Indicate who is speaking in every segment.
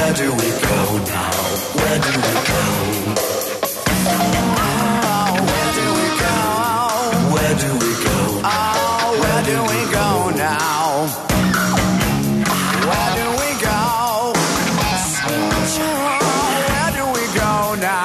Speaker 1: Where do we go now? Where do we go? Oh, where do we go? Where do we go? Oh, where do we go now? Where do we go? Where do we go now?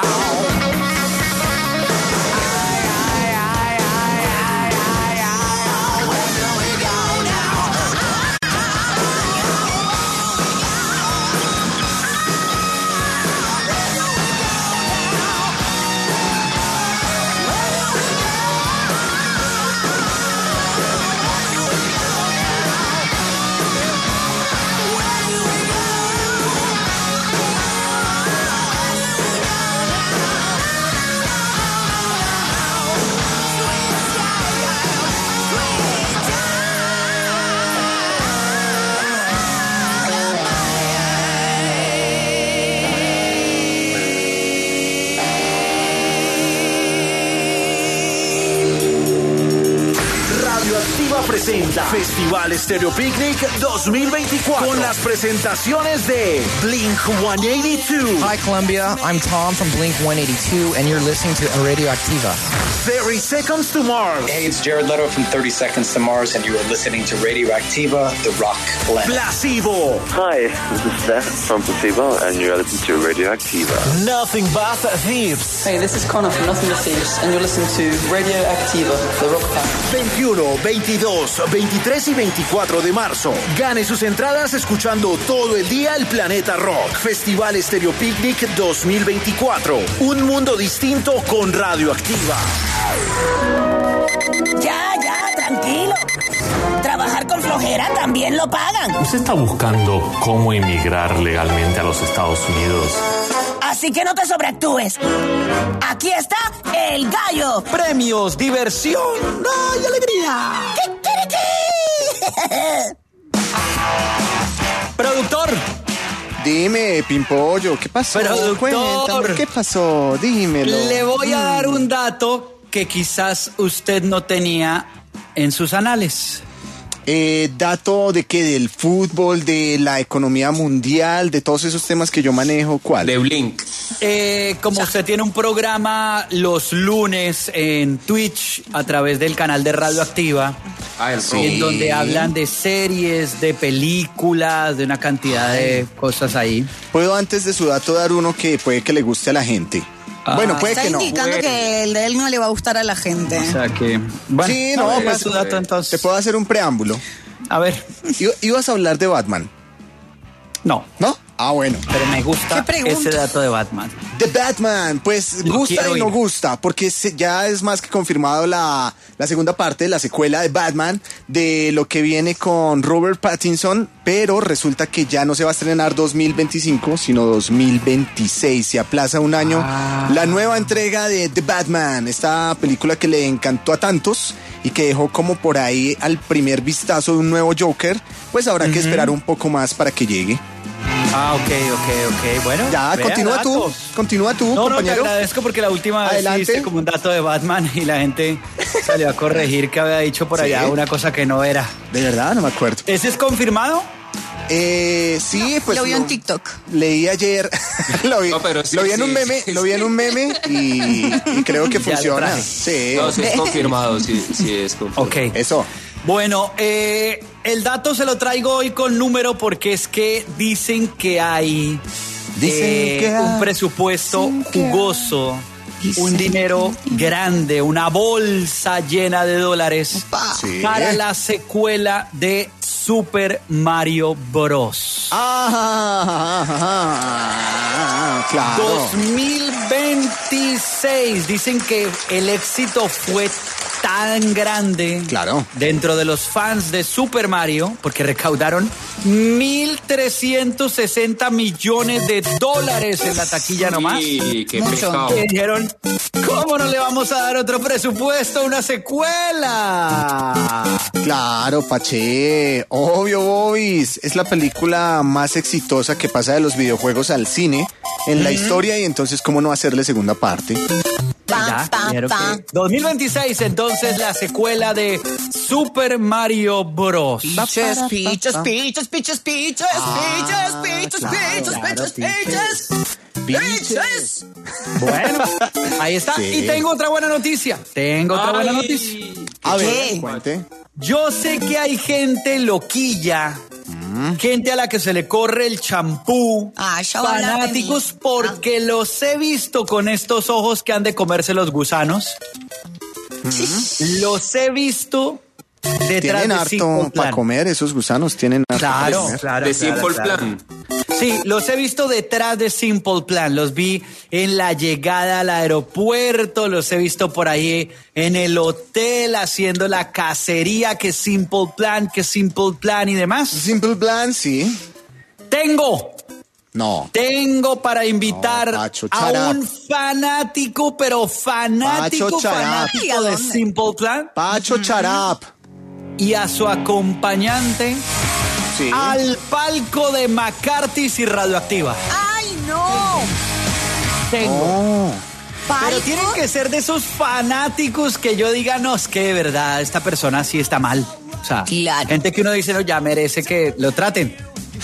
Speaker 2: Presenta Festival Stereo Picnic 2024 con las presentaciones de Blink-182.
Speaker 3: Hi Columbia, I'm Tom from Blink-182 and you're listening to Radioactiva.
Speaker 2: 30 Seconds to Mars.
Speaker 4: Hey, it's Jared Leto from 30 Seconds to Mars and you are listening to Radioactiva, the rock blend.
Speaker 2: Placebo.
Speaker 5: Hi, this is Steph from Placebo and you're listening to Radioactiva.
Speaker 2: Nothing But Thieves.
Speaker 6: Hey, this is Connor from Nothing But Thieves and you're listening to Radioactiva, the rock band.
Speaker 2: 21, 22, 23 y 24 de marzo. Gane sus entradas escuchando todo el día el Planeta Rock. Festival Stereo Picnic 2024. Un mundo distinto con Radioactiva.
Speaker 7: Ya, tranquilo. Trabajar con flojera también lo pagan.
Speaker 8: ¿Usted está buscando cómo emigrar legalmente a los Estados Unidos?
Speaker 7: Así que no te sobreactúes. Aquí está el gallo.
Speaker 9: Premios, diversión, ¡ay, alegría! Productor.
Speaker 10: Dime, Pimpollo, ¿qué pasó?
Speaker 9: Productor.
Speaker 10: Cuéntame, ¿qué pasó? Dímelo.
Speaker 9: Le voy a dar un dato que quizás usted no tenía en sus anales.
Speaker 10: ¿Dato de qué? ¿Del fútbol, de la economía mundial, de todos esos temas que yo manejo? ¿Cuál?
Speaker 11: De Blink.
Speaker 9: Como usted tiene un programa los lunes en Twitch a través del canal de Radioactiva, en donde hablan de series, de películas, de una cantidad de cosas ahí.
Speaker 10: ¿Puedo antes de su dato dar uno que puede que le guste a la gente? Bueno, puede que no.
Speaker 12: Está indicando que el de él no le va a gustar a la gente.
Speaker 9: O sea que... Bueno,
Speaker 10: sí, no,
Speaker 9: pues su dato entonces.
Speaker 10: Te puedo hacer un preámbulo.
Speaker 9: A ver.
Speaker 10: ¿Ibas a hablar de Batman?
Speaker 9: No.
Speaker 10: ¿No? Ah, bueno.
Speaker 9: Pero me gusta ese dato de Batman.
Speaker 10: The Batman, pues gusta y no gusta, porque ya es más que confirmado la segunda parte, la secuela de Batman, de lo que viene con Robert Pattinson, pero resulta que ya no se va a estrenar 2025, sino 2026. Se aplaza un año la nueva entrega de The Batman, esta película que le encantó a tantos y que dejó como por ahí al primer vistazo de un nuevo Joker, pues habrá que esperar un poco más para que llegue.
Speaker 9: Ok. Bueno,
Speaker 10: ya, continúa tú,
Speaker 9: no,
Speaker 10: compañero.
Speaker 9: No, te agradezco porque la última vez hice como un dato de Batman y la gente salió a corregir que había dicho por allá una cosa que no era.
Speaker 10: ¿De verdad? No me acuerdo.
Speaker 9: ¿Ese es confirmado?
Speaker 10: Sí, pues
Speaker 12: lo vi en TikTok.
Speaker 10: Leí ayer, lo vi en un meme y creo que funciona. Sí.
Speaker 11: No, sí es confirmado, sí es confirmado.
Speaker 9: Ok.
Speaker 10: Eso.
Speaker 9: Bueno, el dato se lo traigo hoy con número porque es que dicen que hay un presupuesto jugoso, un dinero grande, una bolsa llena de dólares para la secuela de Super Mario Bros.
Speaker 10: Claro.
Speaker 9: 2026. Dicen que el éxito fue tan grande dentro de los fans de Super Mario, porque recaudaron 1.360 millones de dólares en la taquilla nomás.
Speaker 11: Sí, qué pecado.
Speaker 9: Que dijeron, ¿cómo no le vamos a dar otro presupuesto a una secuela?
Speaker 10: Claro, Pache, obvio, Bobis. Es la película más exitosa que pasa de los videojuegos al cine en la historia y entonces, ¿cómo no hacerle segunda parte?
Speaker 9: Ya Ya, quiero que 2026, entonces la secuela de Super Mario Bros.
Speaker 12: Peaches, peaches, peaches, peaches, peaches, peaches, peaches, peaches, peaches, peaches.
Speaker 9: Bueno, ahí está.
Speaker 10: Sí.
Speaker 9: Y tengo otra buena noticia.
Speaker 10: A ver, cuente.
Speaker 9: Yo sé que hay gente loquilla, gente a la que se le corre el champú,
Speaker 12: ya va a hablar de
Speaker 9: fanáticos
Speaker 12: mí.
Speaker 9: porque los he visto con estos ojos que han de comerse los gusanos. Los he visto detrás
Speaker 10: Tienen
Speaker 9: de
Speaker 10: harto
Speaker 9: Simple
Speaker 10: para
Speaker 9: Plan.
Speaker 10: comer, esos gusanos tienen harto para
Speaker 9: Claro,
Speaker 10: comer.
Speaker 9: claro.
Speaker 11: De
Speaker 9: claro,
Speaker 11: Simple
Speaker 9: claro.
Speaker 11: Plan.
Speaker 9: Sí, los he visto detrás de Simple Plan. Los vi en la llegada al aeropuerto, los he visto por ahí en el hotel haciendo la cacería que Simple Plan y demás.
Speaker 10: Simple Plan, sí.
Speaker 9: Tengo
Speaker 10: No.
Speaker 9: para invitar
Speaker 10: No, Pacho,
Speaker 9: a
Speaker 10: shut
Speaker 9: un fanático, pero fanático
Speaker 10: Pacho,
Speaker 9: de
Speaker 12: ¿dónde?
Speaker 9: Simple Plan
Speaker 10: Pacho Charap.
Speaker 9: y a su acompañante
Speaker 10: Sí.
Speaker 9: al palco de McCarthy y Radioactiva.
Speaker 12: ¡Ay, no!
Speaker 9: Tengo.
Speaker 10: Oh.
Speaker 9: Pero
Speaker 12: ¿Palco?
Speaker 9: tienen que ser de esos fanáticos que yo diga, no, es que de verdad esta persona sí está mal. O sea,
Speaker 12: Claro.
Speaker 9: gente que uno dice, no, ya merece que lo traten.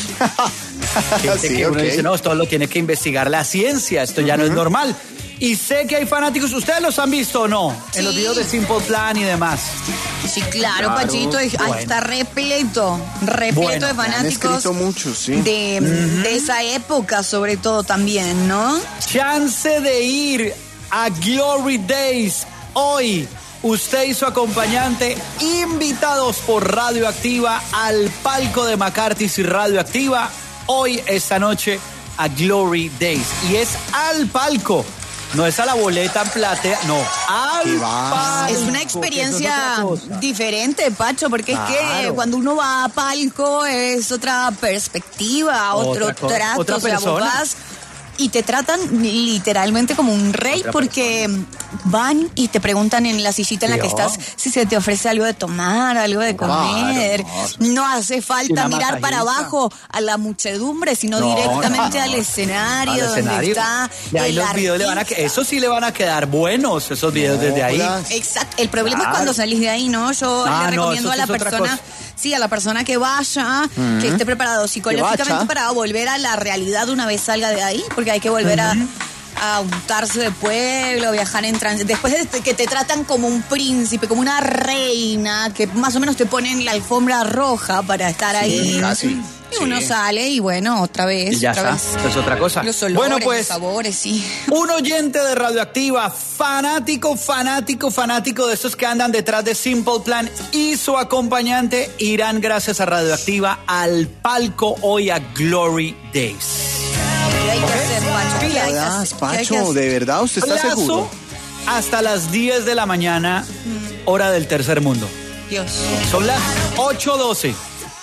Speaker 9: Gente
Speaker 10: Sí,
Speaker 9: que uno
Speaker 10: ok.
Speaker 9: dice, no, esto lo tiene que investigar la ciencia, esto ya no es normal. Y sé que hay fanáticos, ¿ustedes los han visto o no? En los
Speaker 12: Sí.
Speaker 9: videos de Simple Plan y demás.
Speaker 12: Sí, claro, Pachito. Ahí
Speaker 9: bueno.
Speaker 12: está repleto
Speaker 9: Bueno,
Speaker 12: de
Speaker 10: Me han
Speaker 12: fanáticos
Speaker 10: escrito muchos, sí.
Speaker 12: de esa época, sobre todo también, ¿no?
Speaker 9: Chance de ir a Glory Days hoy. Usted y su acompañante invitados por Radioactiva al palco de McCarthy y Radioactiva hoy, esta noche, a Glory Days. Y es al palco, no es a la boleta platea, no, al
Speaker 10: ¿Qué va?
Speaker 9: palco.
Speaker 12: Es una
Speaker 9: que
Speaker 12: experiencia
Speaker 9: eso es otra cosa.
Speaker 12: diferente, Pacho, porque es que
Speaker 9: Claro.
Speaker 12: cuando uno va a palco es otra perspectiva, otro
Speaker 9: Otra cosa,
Speaker 12: trato,
Speaker 9: otra
Speaker 12: o sea, vos
Speaker 9: persona.
Speaker 12: vas y te tratan literalmente como un rey
Speaker 9: Otra
Speaker 12: porque van y te preguntan en la sillita en la que
Speaker 9: Yo.
Speaker 12: estás si se te ofrece algo de tomar, algo de comer. No hace falta
Speaker 9: Una
Speaker 12: mirar para
Speaker 9: masajista.
Speaker 12: abajo a la muchedumbre, sino
Speaker 9: No,
Speaker 12: directamente
Speaker 9: no.
Speaker 12: al escenario,
Speaker 9: Al
Speaker 12: donde
Speaker 9: escenario.
Speaker 12: está
Speaker 9: Y ahí
Speaker 12: el
Speaker 9: los videos le van a
Speaker 12: artista.
Speaker 9: eso sí le van a quedar buenos, esos videos desde ahí.
Speaker 10: Hola.
Speaker 12: Exacto. El problema es
Speaker 9: Claro.
Speaker 12: cuando salís de ahí, ¿no? Yo
Speaker 9: Ah,
Speaker 12: le
Speaker 9: no,
Speaker 12: recomiendo
Speaker 9: eso
Speaker 12: a la
Speaker 9: sí es otra
Speaker 12: persona,
Speaker 9: cosa.
Speaker 12: sí, a la persona que vaya, que esté preparado psicológicamente
Speaker 10: vaya.
Speaker 12: para volver a la realidad una vez salga de ahí, porque hay que volver a untarse de pueblo, viajar en transit. Después de que te tratan como un príncipe, como una reina, que más o menos te ponen la alfombra roja para estar ahí.
Speaker 10: casi.
Speaker 12: Y uno sale y bueno, otra vez,
Speaker 9: Y ya
Speaker 12: otra
Speaker 9: está,
Speaker 12: vez.
Speaker 9: es otra cosa.
Speaker 12: Los olores,
Speaker 9: Bueno, pues,
Speaker 12: los sabores, sí.
Speaker 9: un oyente de Radioactiva, fanático de estos que andan detrás de Simple Plan y su acompañante irán gracias a Radioactiva al palco hoy a Glory Days.
Speaker 12: ¿Qué hay que hacer, Pacho? ¿Qué hay que hacer?
Speaker 10: Jodas,
Speaker 12: ¿Qué hay que
Speaker 10: Pacho,
Speaker 12: hacer?
Speaker 10: ¿de verdad usted está
Speaker 9: Plazo
Speaker 10: seguro?
Speaker 9: hasta las 10 de la mañana, hora del tercer mundo.
Speaker 12: Dios.
Speaker 9: Son las 8:12.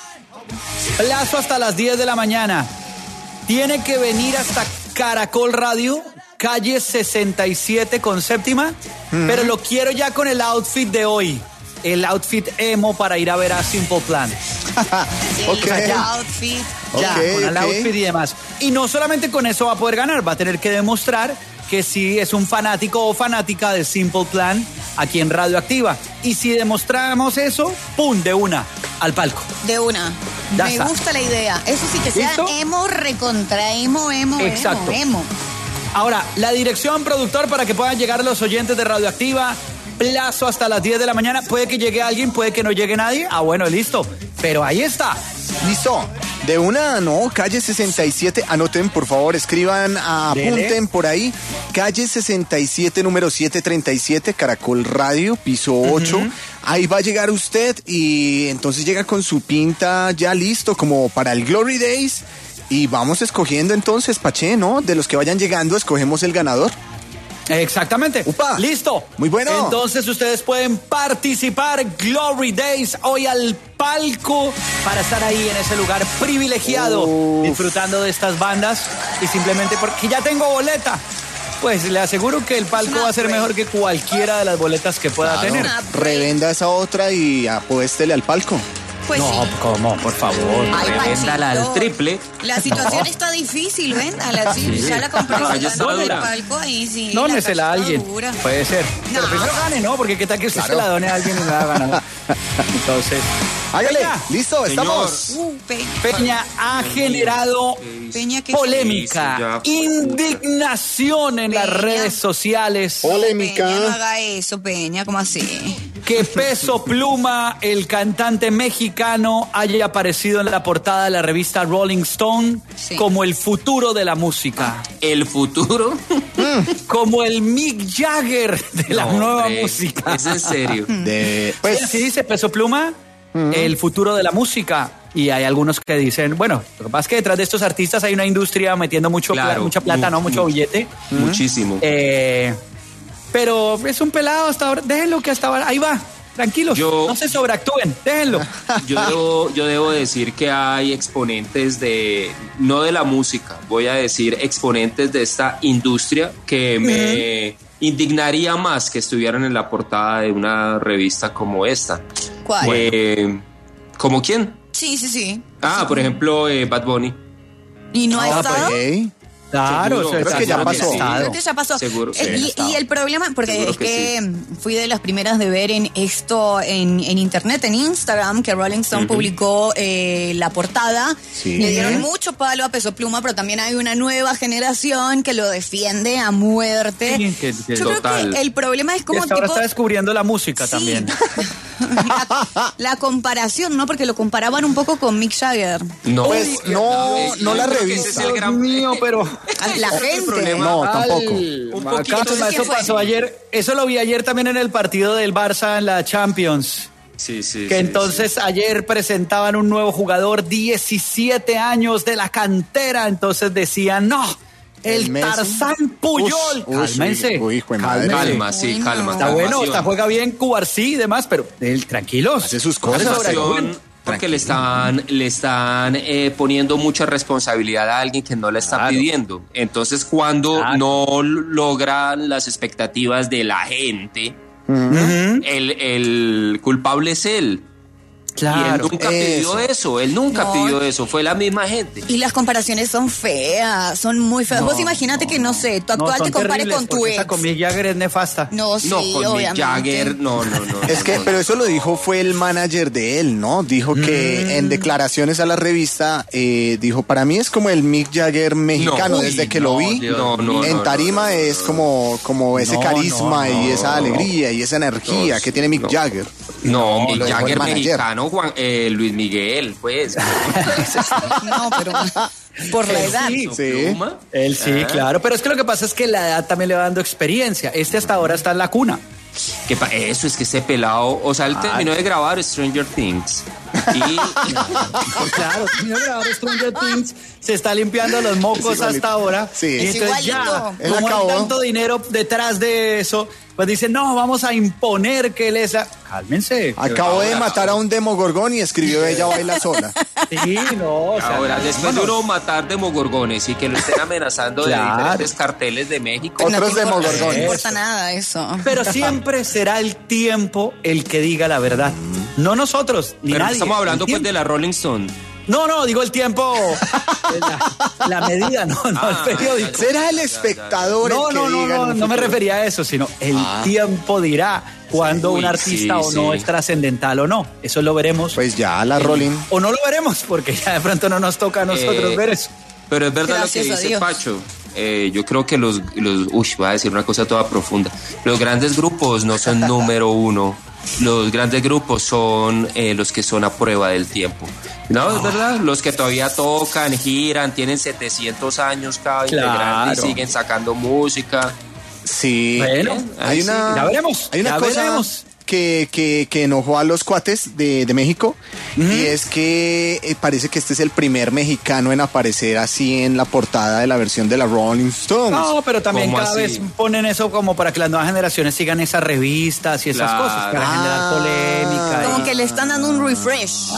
Speaker 9: Plazo hasta las 10 de la mañana. Tiene que venir hasta Caracol Radio, calle 67 con séptima, pero lo quiero ya con el outfit de hoy. El outfit emo para ir a ver a Simple Plan.
Speaker 10: Ok.
Speaker 12: El outfit.
Speaker 9: Ya,
Speaker 10: Ok,
Speaker 9: con el
Speaker 10: ok.
Speaker 9: outfit y demás. Y no solamente con eso va a poder ganar, va a tener que demostrar que sí es un fanático o fanática de Simple Plan aquí en Radioactiva. Y si demostramos eso, ¡pum!, de una, al palco.
Speaker 12: De una.
Speaker 9: Ya
Speaker 12: Me
Speaker 9: está.
Speaker 12: gusta la idea. Eso sí que sea
Speaker 9: ¿Listo?
Speaker 12: emo recontra emo.
Speaker 9: Exacto.
Speaker 12: Emo.
Speaker 9: Ahora, la dirección, productor, para que puedan llegar los oyentes de Radioactiva. Plazo hasta las 10 de la mañana. Puede que llegue alguien, puede que no llegue nadie. Ah, bueno, listo. Pero ahí está.
Speaker 10: Listo. De una, no, calle 67, anoten, por favor, escriban,
Speaker 9: Dele.
Speaker 10: apunten por ahí. Calle 67, número 737, Caracol Radio, piso 8. Ahí va a llegar usted y entonces llega con su pinta ya listo, como para el Glory Days. Y vamos escogiendo entonces, Paché, ¿no? De los que vayan llegando, escogemos el ganador.
Speaker 9: Exactamente.
Speaker 10: Upa.
Speaker 9: Listo.
Speaker 10: Muy bueno.
Speaker 9: Entonces ustedes pueden participar Glory Days hoy al palco para estar ahí en ese lugar privilegiado, disfrutando de estas bandas y simplemente porque ya tengo boleta. Pues le aseguro que el palco va a ser mejor que cualquiera de las boletas que pueda
Speaker 10: Claro.
Speaker 9: tener.
Speaker 10: Revenda esa otra y apuéstele al palco.
Speaker 12: Pues
Speaker 9: no,
Speaker 12: sí.
Speaker 9: ¿cómo? Por favor.
Speaker 12: Ay,
Speaker 11: Revéndala
Speaker 12: Panchito.
Speaker 11: al triple.
Speaker 12: La situación está difícil, ¿ven? Ya la compré
Speaker 11: No,
Speaker 12: en
Speaker 11: ya está
Speaker 12: el
Speaker 11: dura.
Speaker 12: palco ahí, sí.
Speaker 9: Dónesela a
Speaker 12: cosa está
Speaker 9: alguien.
Speaker 12: dura.
Speaker 9: Puede ser. Pero
Speaker 12: No.
Speaker 9: primero gane, ¿no? Porque qué tal que usted se la done a alguien y no la gana. Entonces,
Speaker 10: Hágale,
Speaker 9: Peña.
Speaker 10: listo, estamos.
Speaker 9: Peña ha generado
Speaker 12: Peña, ¿qué
Speaker 9: polémica,
Speaker 11: Sí, ya.
Speaker 9: indignación en las
Speaker 12: Peña.
Speaker 9: redes sociales.
Speaker 10: Polémica.
Speaker 12: Peña, no haga eso, Peña, ¿cómo así?
Speaker 9: Que Peso Pluma, el cantante mexicano, haya aparecido en la portada de la revista Rolling Stone
Speaker 12: Sí.
Speaker 9: como el futuro de la música,
Speaker 11: El futuro.
Speaker 9: como el Mick Jagger de la
Speaker 11: No,
Speaker 9: nueva
Speaker 11: hombre,
Speaker 9: música.
Speaker 11: Es en serio.
Speaker 10: Pues,
Speaker 9: Así dice Peso Pluma, el futuro de la música. Y hay algunos que dicen, bueno, lo que pasa es que detrás de estos artistas hay una industria metiendo
Speaker 11: Claro,
Speaker 9: mucha plata, ¿no? Mucho billete.
Speaker 11: Muchísimo.
Speaker 9: Pero es un pelado hasta ahora. Déjenlo que hasta ahora. Ahí va. Tranquilos. No se sobreactúen. Déjenlo.
Speaker 11: Yo debo decir que hay exponentes no de la música, voy a decir exponentes de esta industria que me indignaría más que estuvieran en la portada de una revista como esta.
Speaker 12: ¿Cuál?
Speaker 11: ¿Como quién?
Speaker 12: Sí.
Speaker 11: Por ejemplo, Bad Bunny.
Speaker 12: ¿Y no ha estado?
Speaker 9: Claro,
Speaker 11: Seguro,
Speaker 10: creo que ya pasó.
Speaker 12: Creo que ya pasó.
Speaker 11: Seguro,
Speaker 12: Y el problema, porque
Speaker 11: Seguro
Speaker 12: es
Speaker 11: que
Speaker 12: que fui de las primeras de ver en esto en internet, en Instagram, que Rolling Stone publicó la portada.
Speaker 10: Sí.
Speaker 12: Le dieron mucho palo a Peso Pluma, pero también hay una nueva generación que lo defiende a muerte.
Speaker 9: Sí,
Speaker 12: Yo creo que el problema es
Speaker 9: Y
Speaker 12: como
Speaker 9: hasta ahora
Speaker 12: tipo...
Speaker 9: está descubriendo la música
Speaker 12: Sí.
Speaker 9: también.
Speaker 12: La comparación, ¿no? Porque lo comparaban un poco con Mick Jagger.
Speaker 11: No,
Speaker 10: Pues, no la
Speaker 11: yo creo que
Speaker 10: revista.
Speaker 11: ese es el gran-
Speaker 9: mío, pero...
Speaker 12: La gente.
Speaker 10: No, tampoco.
Speaker 11: Un poquito.
Speaker 9: Calma, eso
Speaker 12: ¿qué fue?
Speaker 9: pasó ayer. Eso lo vi ayer también en el partido del Barça en la Champions.
Speaker 11: Sí.
Speaker 9: Que entonces ayer presentaban un nuevo jugador, 17 años de la cantera. Entonces decían, no, el
Speaker 10: Messi.
Speaker 9: Tarzán Puyol. Cálmense.
Speaker 10: Uy, hijo de madre.
Speaker 11: Calma, sí, calma.
Speaker 9: Está bueno,
Speaker 11: calmación.
Speaker 9: está juega bien Cubarsí y demás, pero tranquilos.
Speaker 10: Hace sus cosas.
Speaker 11: Calmación, porque le están poniendo mucha responsabilidad a alguien que no le está
Speaker 9: Claro.
Speaker 11: pidiendo. Entonces, cuando
Speaker 9: Claro.
Speaker 11: no logran las expectativas de la gente, el culpable es él. Y él nunca pidió eso, él nunca
Speaker 12: No.
Speaker 11: pidió eso, fue la misma gente.
Speaker 12: Y las comparaciones son feas, son muy feas. Vos imagínate que, no sé, tu actual te compare con tu ex.
Speaker 9: Esta con Mick Jagger es nefasta.
Speaker 12: No, sí,
Speaker 11: No, con Mick
Speaker 12: obviamente.
Speaker 11: Jagger, no.
Speaker 10: Es que, pero eso lo dijo fue el manager de él, ¿no? Dijo que en declaraciones a la revista, dijo, para mí es como el Mick Jagger mexicano,
Speaker 11: No,
Speaker 10: desde
Speaker 11: uy,
Speaker 10: que lo vi.
Speaker 11: no,
Speaker 10: en tarima es como ese
Speaker 9: No,
Speaker 10: carisma y esa
Speaker 11: no.
Speaker 10: alegría y esa energía
Speaker 11: No,
Speaker 10: que tiene Mick
Speaker 11: no.
Speaker 10: Jagger.
Speaker 11: No, Mick
Speaker 10: lo dijo el
Speaker 11: Jagger
Speaker 10: manager.
Speaker 11: mexicano, Luis Miguel, pues.
Speaker 12: No, pero por la edad.
Speaker 9: Sí.
Speaker 11: Pluma.
Speaker 9: Él sí, claro. Pero es que lo que pasa es que la edad también le va dando experiencia. Hasta ahora está en la cuna.
Speaker 11: Eso es que ese pelado, o sea, él terminó de grabar Stranger Things y
Speaker 9: Claro, señor grabador Stranger Things se está limpiando los mocos
Speaker 10: Es igualito.
Speaker 9: hasta ahora.
Speaker 10: Sí.
Speaker 9: Y
Speaker 12: Es
Speaker 9: entonces ya,
Speaker 12: igualito.
Speaker 10: Él
Speaker 9: como hay
Speaker 10: acabó.
Speaker 9: tanto dinero detrás de eso, pues dice, no, vamos a imponer que él es la... Cálmense.
Speaker 10: Acabó de matar a un demogorgón y escribió Ella baila sola.
Speaker 9: Sí, no, o sea,
Speaker 11: ahora después de
Speaker 9: vámonos.
Speaker 11: uno matar demogorgones y que lo estén amenazando
Speaker 9: Claro.
Speaker 11: de diferentes carteles de México.
Speaker 10: Otros
Speaker 12: No te importa,
Speaker 10: demogorgones.
Speaker 12: No te importa nada eso.
Speaker 9: Pero siempre será el tiempo el que diga la verdad. No nosotros, ni
Speaker 11: Pero
Speaker 9: nadie.
Speaker 11: estamos hablando
Speaker 9: El
Speaker 11: pues de
Speaker 9: tiempo.
Speaker 11: la Rolling Stone.
Speaker 9: No, digo el tiempo, la medida, no, el periódico.
Speaker 10: Será el espectador el que diga en un
Speaker 9: No me
Speaker 10: futuro.
Speaker 9: refería a eso, sino el tiempo dirá cuando
Speaker 11: Uy,
Speaker 9: un artista
Speaker 11: sí,
Speaker 9: o no
Speaker 11: sí.
Speaker 9: es trascendental o no. Eso lo veremos.
Speaker 10: Pues ya, la Rolling.
Speaker 9: O no lo veremos, porque ya de pronto no nos toca a nosotros ver eso.
Speaker 11: Pero es verdad
Speaker 12: Gracias
Speaker 11: lo
Speaker 12: a
Speaker 11: que dice
Speaker 12: Dios.
Speaker 11: Pacho. Yo creo que voy a decir una cosa toda profunda. Los grandes grupos no son número uno. Los grandes grupos son los que son a prueba del tiempo. No, es verdad. Los que todavía tocan, giran, tienen 700 años cada integrante y
Speaker 9: Claro.
Speaker 11: siguen sacando música.
Speaker 10: Sí.
Speaker 9: Bueno,
Speaker 10: Hay una,
Speaker 9: ya veremos.
Speaker 10: Hay una
Speaker 9: ya
Speaker 10: cosa
Speaker 9: veremos.
Speaker 10: que enojó a los cuates de México y es que parece que este es el primer mexicano en aparecer así en la portada de la versión de la Rolling Stones.
Speaker 9: No, pero también
Speaker 11: ¿Cómo
Speaker 9: cada
Speaker 11: así?
Speaker 9: vez ponen eso como para que las nuevas generaciones sigan esas revistas y esas
Speaker 11: Claro.
Speaker 9: cosas para generar polémica.
Speaker 12: Como
Speaker 9: y-
Speaker 12: que le están dando un refresh.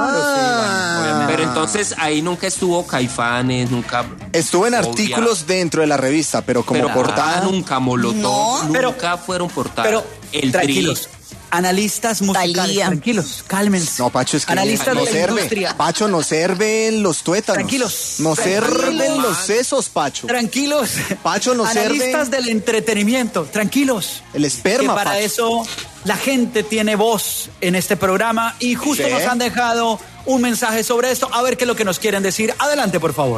Speaker 11: Pero entonces ahí nunca estuvo Caifanes, nunca.
Speaker 10: Estuvo en
Speaker 11: Obvia.
Speaker 10: artículos dentro de la revista, pero como
Speaker 11: Pero
Speaker 10: portada.
Speaker 11: nunca Molotov,
Speaker 12: No.
Speaker 11: nunca fueron portada.
Speaker 9: Pero
Speaker 11: el
Speaker 9: tranquilos.
Speaker 11: Tri.
Speaker 9: analistas musicales.
Speaker 12: Talía.
Speaker 9: Tranquilos, cálmense.
Speaker 10: No, Pacho, es que
Speaker 9: analistas
Speaker 10: no
Speaker 9: de la
Speaker 10: sirve.
Speaker 9: industria.
Speaker 10: Pacho, no sirven los tuétanos.
Speaker 9: Tranquilos.
Speaker 10: No
Speaker 9: Tranquilos.
Speaker 10: sirven los sesos, Pacho.
Speaker 9: Tranquilos.
Speaker 10: Pacho, no
Speaker 9: analistas
Speaker 10: sirve
Speaker 9: del entretenimiento. Tranquilos.
Speaker 10: el esperma,
Speaker 9: Que para
Speaker 10: Pacho.
Speaker 9: eso la gente tiene voz en este programa y justo
Speaker 10: Sí.
Speaker 9: nos han dejado un mensaje sobre esto. A ver qué es lo que nos quieren decir. Adelante, por favor.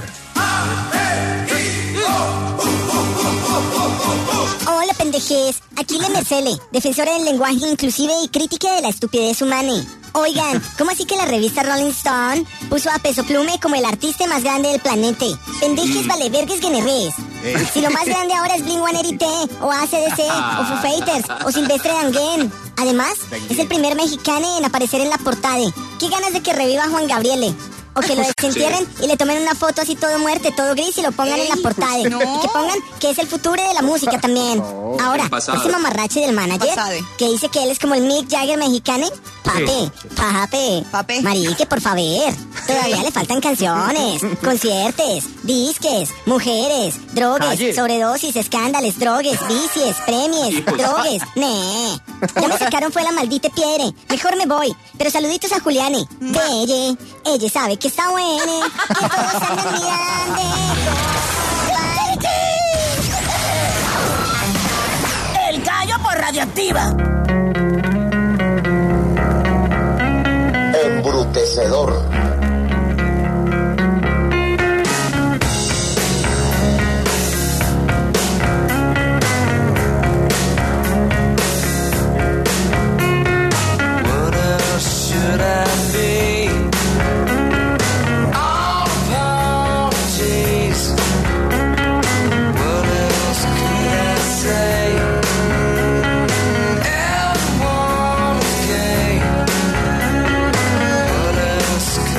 Speaker 13: Hola, pendejes. Aquí le Mercele, defensora del lenguaje inclusive y crítica de la estupidez humana. Oigan, ¿cómo así que la revista Rolling Stone puso a Peso Plume como el artista más grande del planeta? Pendejes, vale, vergues, guenerres. Si lo más grande ahora es Blink-182, o AC/DC, o Foo Fighters, o Silvestre Dangond. Además, es el primer mexicano en aparecer en la portada. Qué ganas de que reviva Juan Gabriele. O que lo desentierren y le tomen una foto así todo muerte, todo gris y lo pongan en la portada.
Speaker 12: no.
Speaker 13: Y que pongan que es el futuro de la música también. Ahora,
Speaker 11: pasado.
Speaker 13: ese mamarrache del manager
Speaker 12: Pasade.
Speaker 13: que dice que él es como el Mick Jagger mexicano. Pape. Marique, por favor. Todavía le faltan canciones, conciertos, disques, mujeres, drogas,
Speaker 9: Calle.
Speaker 13: sobredosis, escándalos, drogues, vicies, premios, drogues. Nee. Ya me sacaron fue la maldita piedra. Mejor me voy. Pero saluditos a Juliane. De ella sabe que está buena. Que todos andan mirando.
Speaker 7: El gallo por Radioactiva.
Speaker 14: Embrutecedor.
Speaker 1: What else should I be? All apologies. What else could I say? Everyone is gay. What else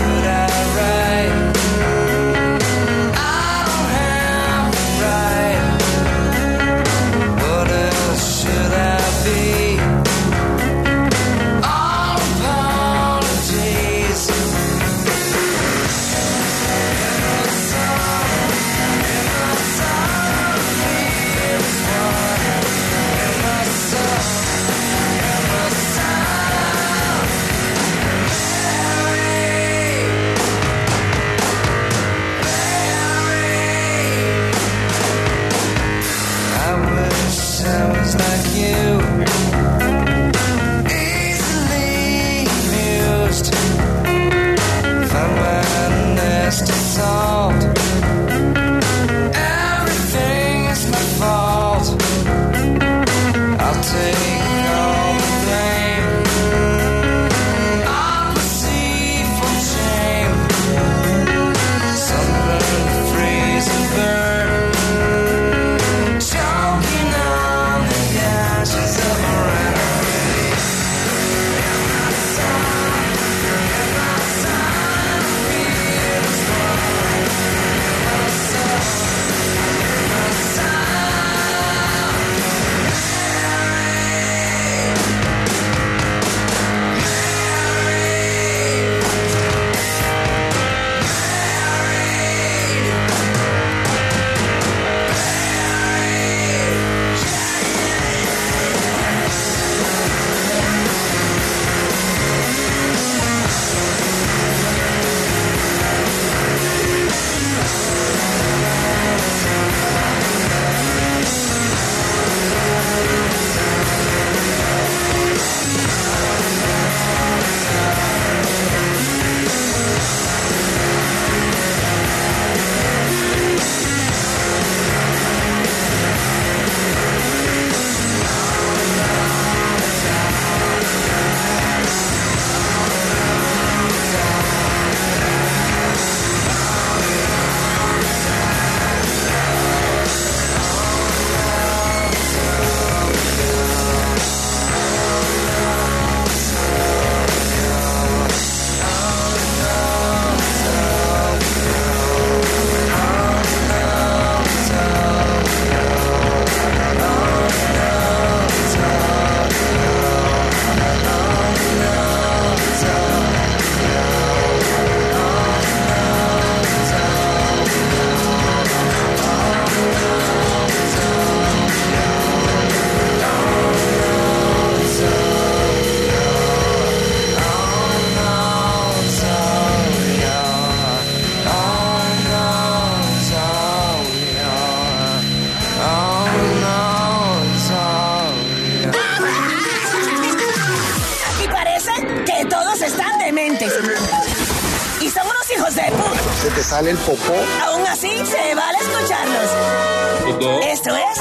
Speaker 7: hijos de puta.
Speaker 14: ¿Se te sale el popó?
Speaker 7: Aún así, se vale escucharlos. Esto es...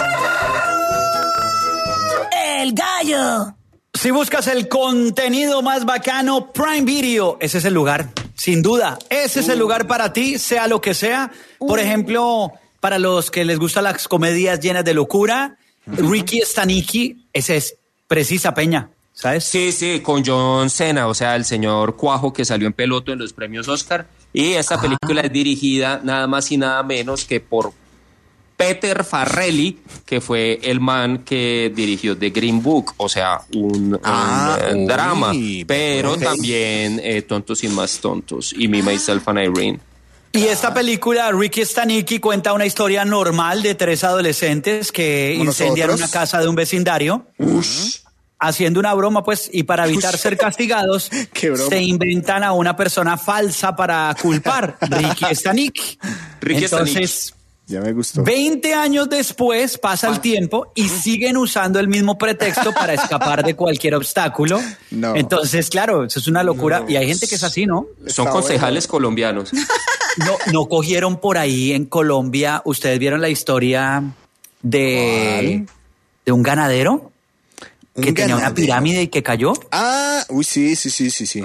Speaker 7: El Gallo.
Speaker 9: Si buscas el contenido más bacano, Prime Video, ese es el lugar, sin duda. Ese es el lugar para ti, sea lo que sea. Por ejemplo, para los que les gustan las comedias llenas de locura, Ricky Stanicky, ese es Precisa Peña, ¿sabes?
Speaker 11: Sí, con John Cena, o sea, el señor Cuajo que salió en peloto en los premios Oscar. Y esta película es dirigida nada más y nada menos que por Peter Farrelly, que fue el man que dirigió The Green Book, o sea, un drama, pero también Tontos y Más Tontos, y Me, Myself and Irene.
Speaker 9: Y esta película, Ricky Stanicky, cuenta una historia normal de 3 adolescentes que incendian una casa de un vecindario. Haciendo una broma, pues, y para evitar ser castigados, se inventan a una persona falsa para culpar, Ricky Stanicky. Entonces,
Speaker 10: ya me gustó.
Speaker 9: 20 años después pasa el tiempo y siguen usando el mismo pretexto para escapar de cualquier obstáculo. Entonces, claro, eso es una locura. Y hay gente que es así, ¿no?
Speaker 11: Son concejales colombianos.
Speaker 9: No cogieron por ahí en Colombia. ¿Ustedes vieron la historia de un ganadero? Que tenía una pirámide y que cayó.
Speaker 10: Sí.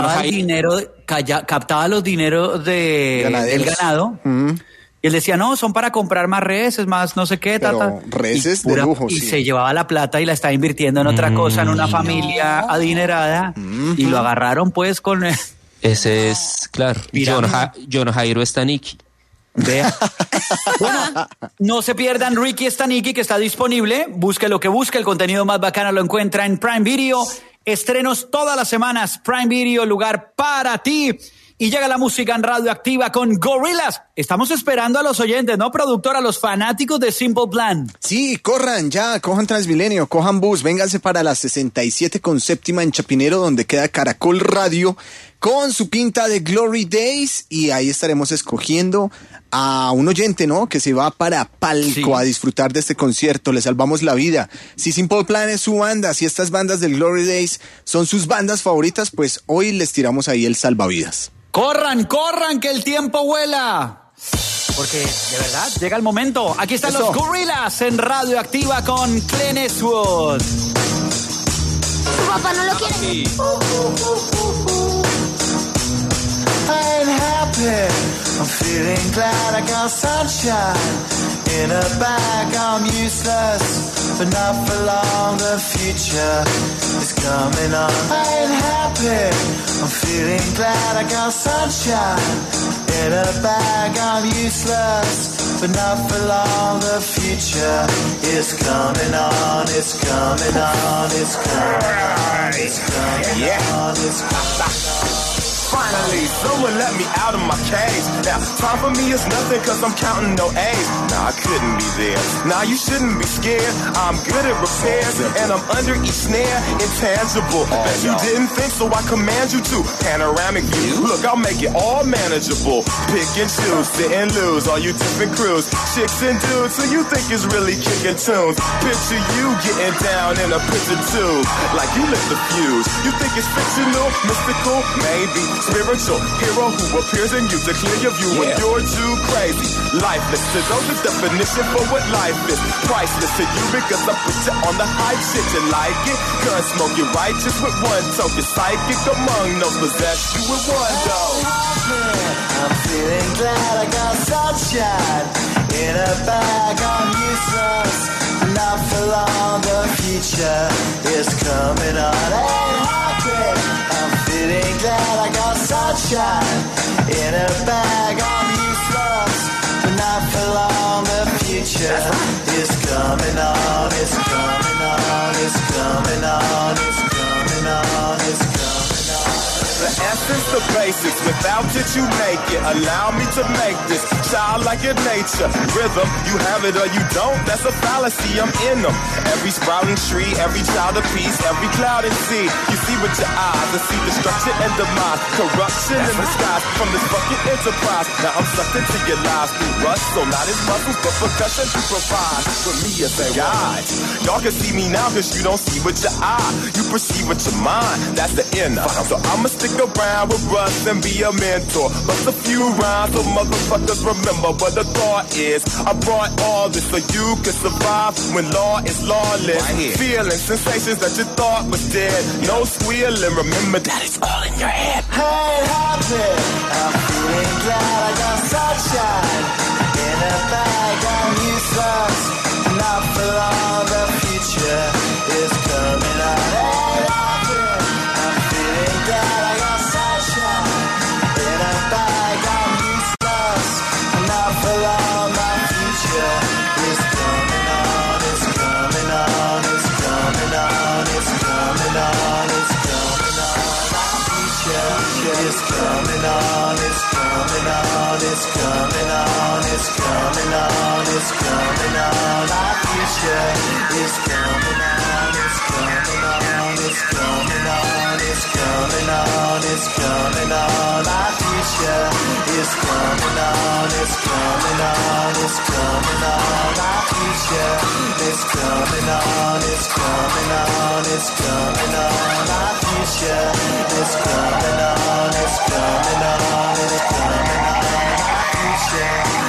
Speaker 9: Captaba los dineros del ganado. Y él decía, no, son para comprar más reses, más no sé qué.
Speaker 10: Reses de lujo,
Speaker 9: y se llevaba la plata y la estaba invirtiendo en otra cosa, en una familia adinerada. Y lo agarraron pues con...
Speaker 11: Ese es, claro, John Jairo Stanicky.
Speaker 9: Vea. Bueno, no se pierdan Ricky Stanicky, que está disponible. Busque lo que busque, el contenido más bacano lo encuentra en Prime Video. Estrenos todas las semanas. Prime Video, lugar para ti. Y llega la música en Radioactiva con Gorillaz. Estamos esperando a los oyentes, ¿no, productor? A los fanáticos de Simple Plan.
Speaker 10: Sí, corran ya, cojan Transmilenio, cojan bus, vénganse para la 67 con séptima en Chapinero, donde queda Caracol Radio, con su pinta de Glory Days. Y ahí estaremos escogiendo a un oyente, ¿no? Que se va para Palco a disfrutar de este concierto. Le salvamos la vida. Si Simple Plan es su banda, si estas bandas del Glory Days son sus bandas favoritas, pues hoy les tiramos ahí el salvavidas.
Speaker 9: ¡Corran, que el tiempo vuela! Porque, de verdad, llega el momento. Aquí están los Gorillaz en Radioactiva con Clint Eastwood.
Speaker 13: ¿Tu papá no lo quiere?
Speaker 1: I ain't happy, I'm feeling glad I got sunshine in a bag. I'm useless, but not for long. The future is coming on. I ain't happy, I'm feeling glad I got sunshine in a bag. I'm useless, but not for long. The future is coming on. It's coming on. It's coming on. It's coming on. It's coming on. Finally, someone let me out of my cage. Now, time for me is nothing cause I'm counting no A's. Nah, I couldn't be there. Nah, you shouldn't be scared. I'm good at repairs and I'm under each snare. Intangible. Bet you didn't think, so I command you to. Panoramic view. Look, I'll make it all manageable. Pick and choose, sit and lose. All you different crews, chicks and dudes who you think is really kicking tunes. Picture you getting down in a picture tube. Like you lit the fuse. You think it's fictional, mystical, maybe. Spiritual hero who appears in you to clear your view when you're too crazy. Lifeless to those, the definition for what life is. Priceless to you because I put you on the hype shit. You like it? Gun smoke, you're righteous with one token. Psychic among no possess you with one though. I'm feeling glad I got sunshine in a bag. I'm useless, not for long. The future is coming on. Ain't happy. I'm feeling glad I got sunshine in a bag. I'm useless, but not for long. The future is coming on. It's coming on. It's coming on. It's coming on. It's coming on. The essence, the basics. Without it, you make it. Allow me to make this childlike in nature. Rhythm, you have it or you don't. That's a fallacy. I'm in them. Every sprouting tree, every child of peace, every cloud and sea. You see with your eyes and see destruction and demise. Corruption in the skies from this fucking enterprise. Now I'm sucked into your lives through rust. So not as muscles, but percussion to provide. For me as a guide. Y'all can see me now because you don't see with your eye. You perceive with your mind. That's the inner. So I'ma stick
Speaker 14: stick around with us and be a mentor. Bust a few rhymes so motherfuckers remember what the thought is. I brought all this so you can survive when law is lawless. Feeling sensations that you thought was dead. No squealing, remember that it's all in your head.
Speaker 1: Hey, happy, I'm feeling glad I got sunshine in a bag. I'm useless, not for long. The future is coming on. Hey, happy, I'm feeling glad I got sunshine in a bag. I'm useless, not for long. My future is coming on. It's coming on. It's coming on. It's coming on. It's coming on. My future is coming on. It's coming on. It's coming on. It's coming on. It's coming on. My future is coming on. It's coming on. It's coming on. It's coming on. It's coming on. My future is coming on. It's coming on. It's coming on. My future is coming on. It's coming on. It's coming on. My future is coming on. It's coming on. It's coming on. My future.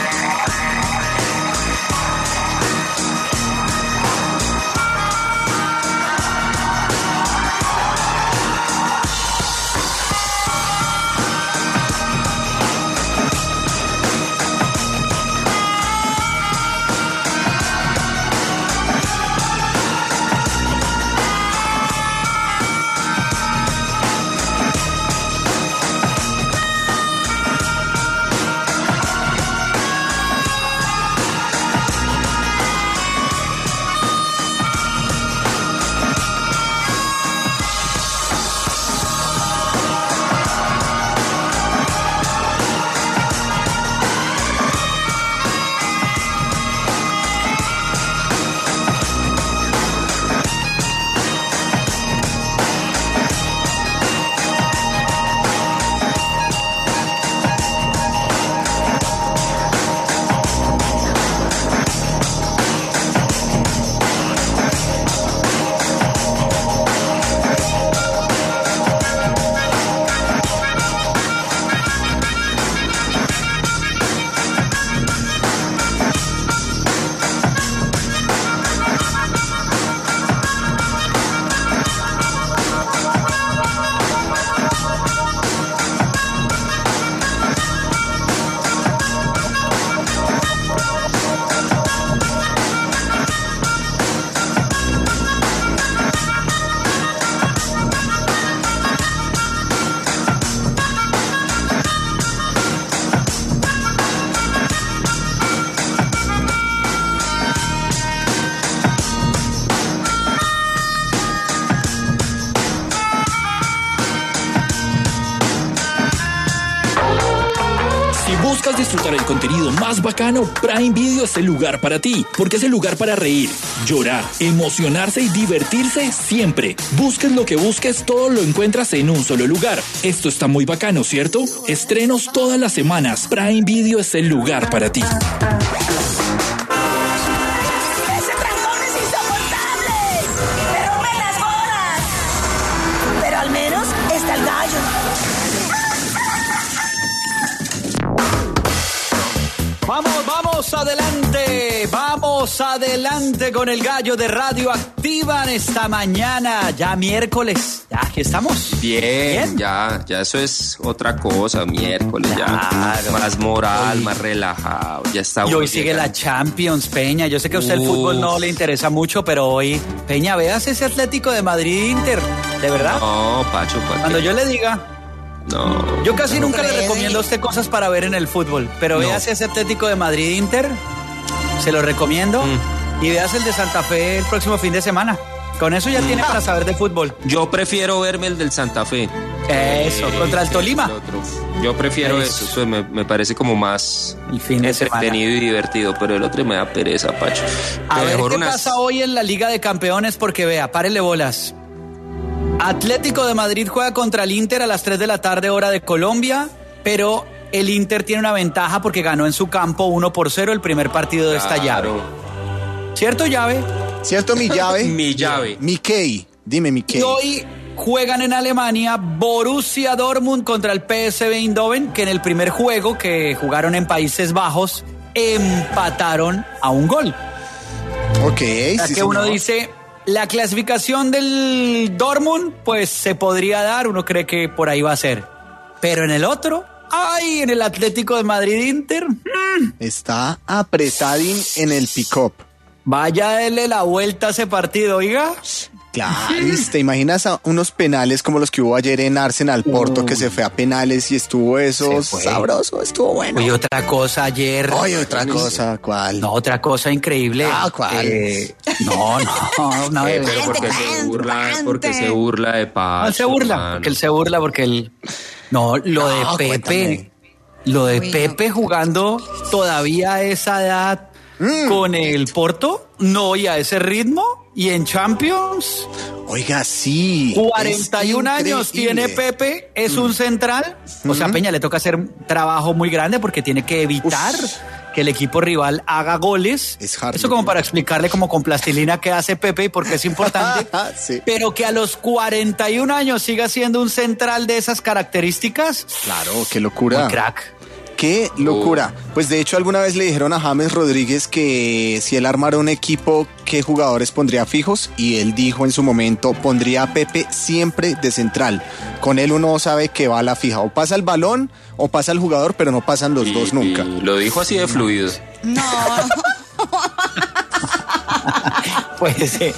Speaker 15: Disfrutar el contenido más bacano, Prime Video es el lugar para ti, porque es el lugar para reír, llorar, emocionarse y divertirse siempre. Busques lo que busques, todo lo encuentras en un solo lugar. Esto está muy bacano, ¿cierto? Estrenos todas las semanas. Prime Video es el lugar para ti.
Speaker 9: Vamos adelante con el gallo de Radioactiva en esta mañana, ya miércoles, ya aquí estamos.
Speaker 11: Bien. Ya eso es otra cosa, miércoles, claro. Ya más moral, más relajado, ya está.
Speaker 9: Y hoy sigue la Champions, Peña, yo sé que a usted el fútbol no le interesa mucho, pero hoy, Peña, veas ese Atlético de Madrid-Inter, ¿de verdad?
Speaker 11: No, Pacho,
Speaker 9: cuando yo le diga...
Speaker 11: No.
Speaker 9: Yo casi nunca le recomiendo a usted cosas para ver en el fútbol, pero veas ese Atlético de Madrid-Inter, se lo recomiendo, y veas el de Santa Fe el próximo fin de semana. Con eso ya tiene para saber de fútbol.
Speaker 11: Yo prefiero verme el del Santa Fe.
Speaker 9: Eso, contra el Tolima.
Speaker 11: Yo prefiero eso me parece como más
Speaker 9: el fin de
Speaker 11: entretenido y divertido, pero el otro me da pereza, Pacho.
Speaker 9: A ver qué pasa hoy en la Liga de Campeones, porque vea, párele bolas. Atlético de Madrid juega contra el Inter a las 3 de la tarde, hora de Colombia, pero el Inter tiene una ventaja porque ganó en su campo 1-0 el primer partido de esta llave. ¿Cierto, llave?
Speaker 10: ¿Cierto, mi llave?
Speaker 11: Mi llave.
Speaker 10: Mickey, dime, Mickey.
Speaker 9: Y hoy juegan en Alemania Borussia Dortmund contra el PSV Eindhoven, que en el primer juego que jugaron en Países Bajos empataron a un gol.
Speaker 10: Ok,
Speaker 9: sí, que uno dice, la clasificación del Dortmund, pues se podría dar, uno cree que por ahí va a ser. Pero en el otro, ¡ay! En el Atlético de Madrid-Inter.
Speaker 10: Está apretadín en el pick-up.
Speaker 9: Vaya, dele la vuelta a ese partido, oiga.
Speaker 10: Claro, ¿te imaginas a unos penales como los que hubo ayer en Arsenal Porto, que se fue a penales y estuvo eso sabroso, estuvo bueno?
Speaker 9: Y otra cosa ayer.
Speaker 10: Oye, otra cosa, ¿cuál?
Speaker 9: No, otra cosa increíble.
Speaker 10: ¿Cuál?
Speaker 9: No.
Speaker 11: Pero porque se burla de Pacho.
Speaker 9: No se burla, hermano. Porque él se burla, porque él... No, lo de Pepe. Cuéntame. Lo de Pepe jugando todavía a esa edad con el Porto, no, y a ese ritmo... Y en Champions,
Speaker 10: oiga, sí,
Speaker 9: 41 años tiene Pepe, es un central. O sea, Peña le toca hacer un trabajo muy grande porque tiene que evitar que el equipo rival haga goles. Eso como para explicarle como con plastilina qué hace Pepe y por qué es importante. Sí. Pero que a los 41 años siga siendo un central de esas características.
Speaker 10: Claro, qué locura.
Speaker 9: Un crack.
Speaker 10: ¡Qué locura! Pues de hecho alguna vez le dijeron a James Rodríguez que si él armara un equipo, ¿qué jugadores pondría fijos? Y él dijo en su momento, pondría a Pepe siempre de central. Con él uno sabe que va a la fija. O pasa el balón o pasa el jugador, pero no pasan los dos nunca.
Speaker 11: Y lo dijo así de fluido.
Speaker 12: No.
Speaker 9: Pues sí.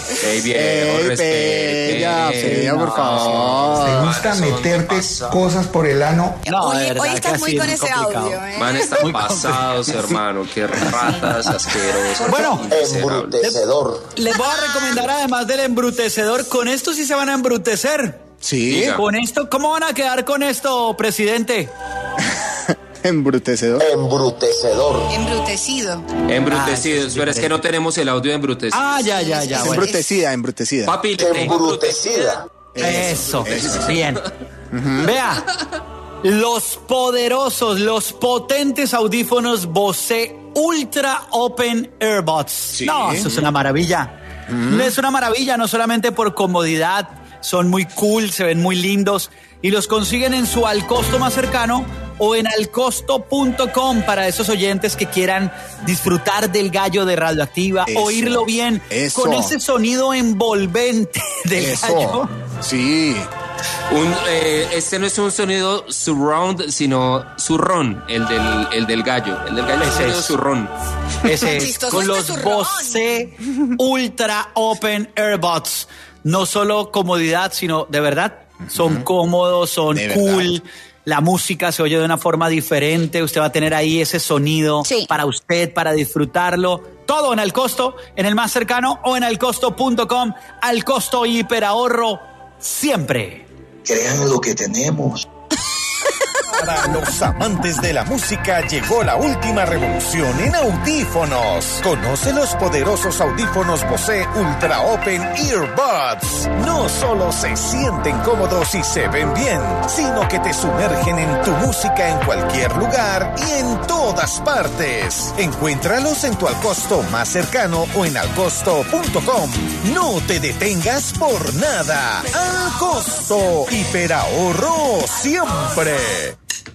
Speaker 10: Respeta, por favor.
Speaker 16: ¿Te gusta meterte cosas por el ano?
Speaker 12: No, hoy estás muy con ese audio,
Speaker 11: Van a estar pasados, hermano. Qué ratas asquerosas.
Speaker 9: Bueno,
Speaker 16: embrutecedor.
Speaker 9: Les voy a recomendar, además del embrutecedor, con esto sí se van a embrutecer.
Speaker 10: Sí.
Speaker 9: Con esto, ¿cómo van a quedar con esto, presidente?
Speaker 10: Embrutecedor.
Speaker 12: Embrutecido.
Speaker 11: Pero es que no tenemos el audio de embrutecido.
Speaker 9: Ya.
Speaker 10: Embrutecida.
Speaker 11: Papi,
Speaker 16: embrutecida.
Speaker 9: Eso. Bien. Vea, los poderosos, los potentes audífonos Bose Ultra Open Earbuds. Sí. No, eso es una maravilla. Es una maravilla, no solamente por comodidad, son muy cool, se ven muy lindos y los consiguen en su al costo más cercano o en alcosto.com para esos oyentes que quieran disfrutar del gallo de Radioactiva, oírlo bien, con ese sonido envolvente del gallo.
Speaker 10: Sí.
Speaker 11: Este no es un sonido surround, sino zurrón, el del gallo. El del gallo es un sonido zurrón.
Speaker 9: Ese es, con los Bose Ultra Open Earbuds. No solo comodidad, sino de verdad, son cómodos, son cool. La música se oye de una forma diferente. Usted va a tener ahí ese sonido para usted, para disfrutarlo. Todo en Al Costo, en el más cercano o en alcosto.com. Al Costo hiperahorro siempre.
Speaker 16: Crean lo que tenemos.
Speaker 17: Para los amantes de la música llegó la última revolución en audífonos. Conoce los poderosos audífonos Bose Ultra Open Earbuds. No solo se sienten cómodos y se ven bien, sino que te sumergen en tu música en cualquier lugar y en todas partes. Encuéntralos en tu Alcosto más cercano o en alcosto.com. No te detengas por nada. Alcosto, hiperahorro siempre.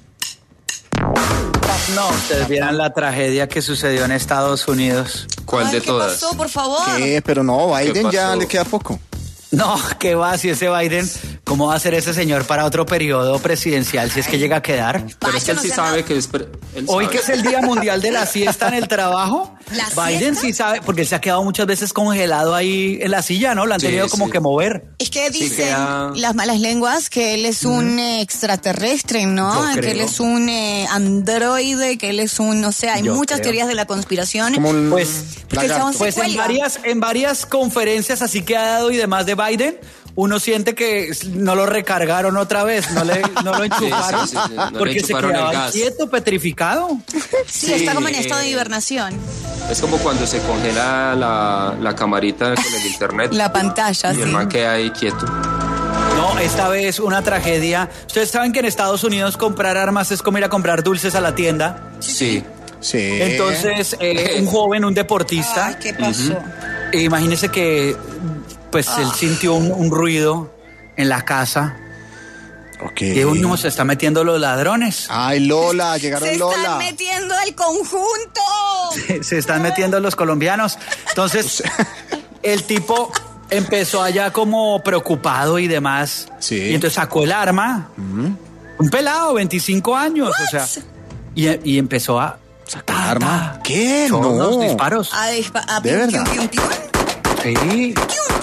Speaker 9: No, ustedes vieran la tragedia que sucedió en Estados Unidos.
Speaker 11: ¿Cuál de todas?
Speaker 12: ¿Qué pasó, por favor?
Speaker 10: ¿Qué? Pero no, Biden ya le queda poco.
Speaker 9: No, ¿qué va? Si ese Biden, ¿cómo va a ser ese señor para otro periodo presidencial si es que llega a quedar?
Speaker 11: Pero es que él sí sabe que es...
Speaker 9: Hoy que es el Día Mundial de la Siesta en el trabajo, Biden sí sabe, porque él se ha quedado muchas veces congelado ahí en la silla, ¿no? Lo han tenido como que mover.
Speaker 12: Es que dicen las malas lenguas que él es un extraterrestre, ¿no? Que él es un androide, que él es un, no sé, hay muchas teorías de la conspiración.
Speaker 9: Pues en varias conferencias así que ha dado y demás de Biden, uno siente que no lo recargaron otra vez, no lo enchufaron, porque se quedaba quieto, petrificado.
Speaker 12: Sí, está como en estado de hibernación.
Speaker 11: Es como cuando se congela la camarita con el internet.
Speaker 12: La pantalla,
Speaker 11: y el man queda ahí quieto.
Speaker 9: No, esta vez una tragedia. Ustedes saben que en Estados Unidos comprar armas es como ir a comprar dulces a la tienda.
Speaker 11: Sí.
Speaker 9: Entonces, un joven, un deportista.
Speaker 12: Ay, ¿qué pasó?
Speaker 9: Imagínese que pues él sintió un ruido en la casa.
Speaker 10: Ok.
Speaker 9: Y uno se está metiendo los ladrones.
Speaker 10: Ay, Lola, llegaron
Speaker 12: Se
Speaker 10: Lola.
Speaker 12: están metiendo al conjunto.
Speaker 9: Se están metiendo los colombianos. Entonces, el tipo empezó allá como preocupado y demás.
Speaker 10: Sí.
Speaker 9: Y entonces sacó el arma. Un pelado, 25 años. O sea, y empezó a
Speaker 10: sacar el arma. ¿Qué?
Speaker 9: Todos
Speaker 10: No.
Speaker 9: los disparos.
Speaker 10: ¿De verdad?
Speaker 9: Sí.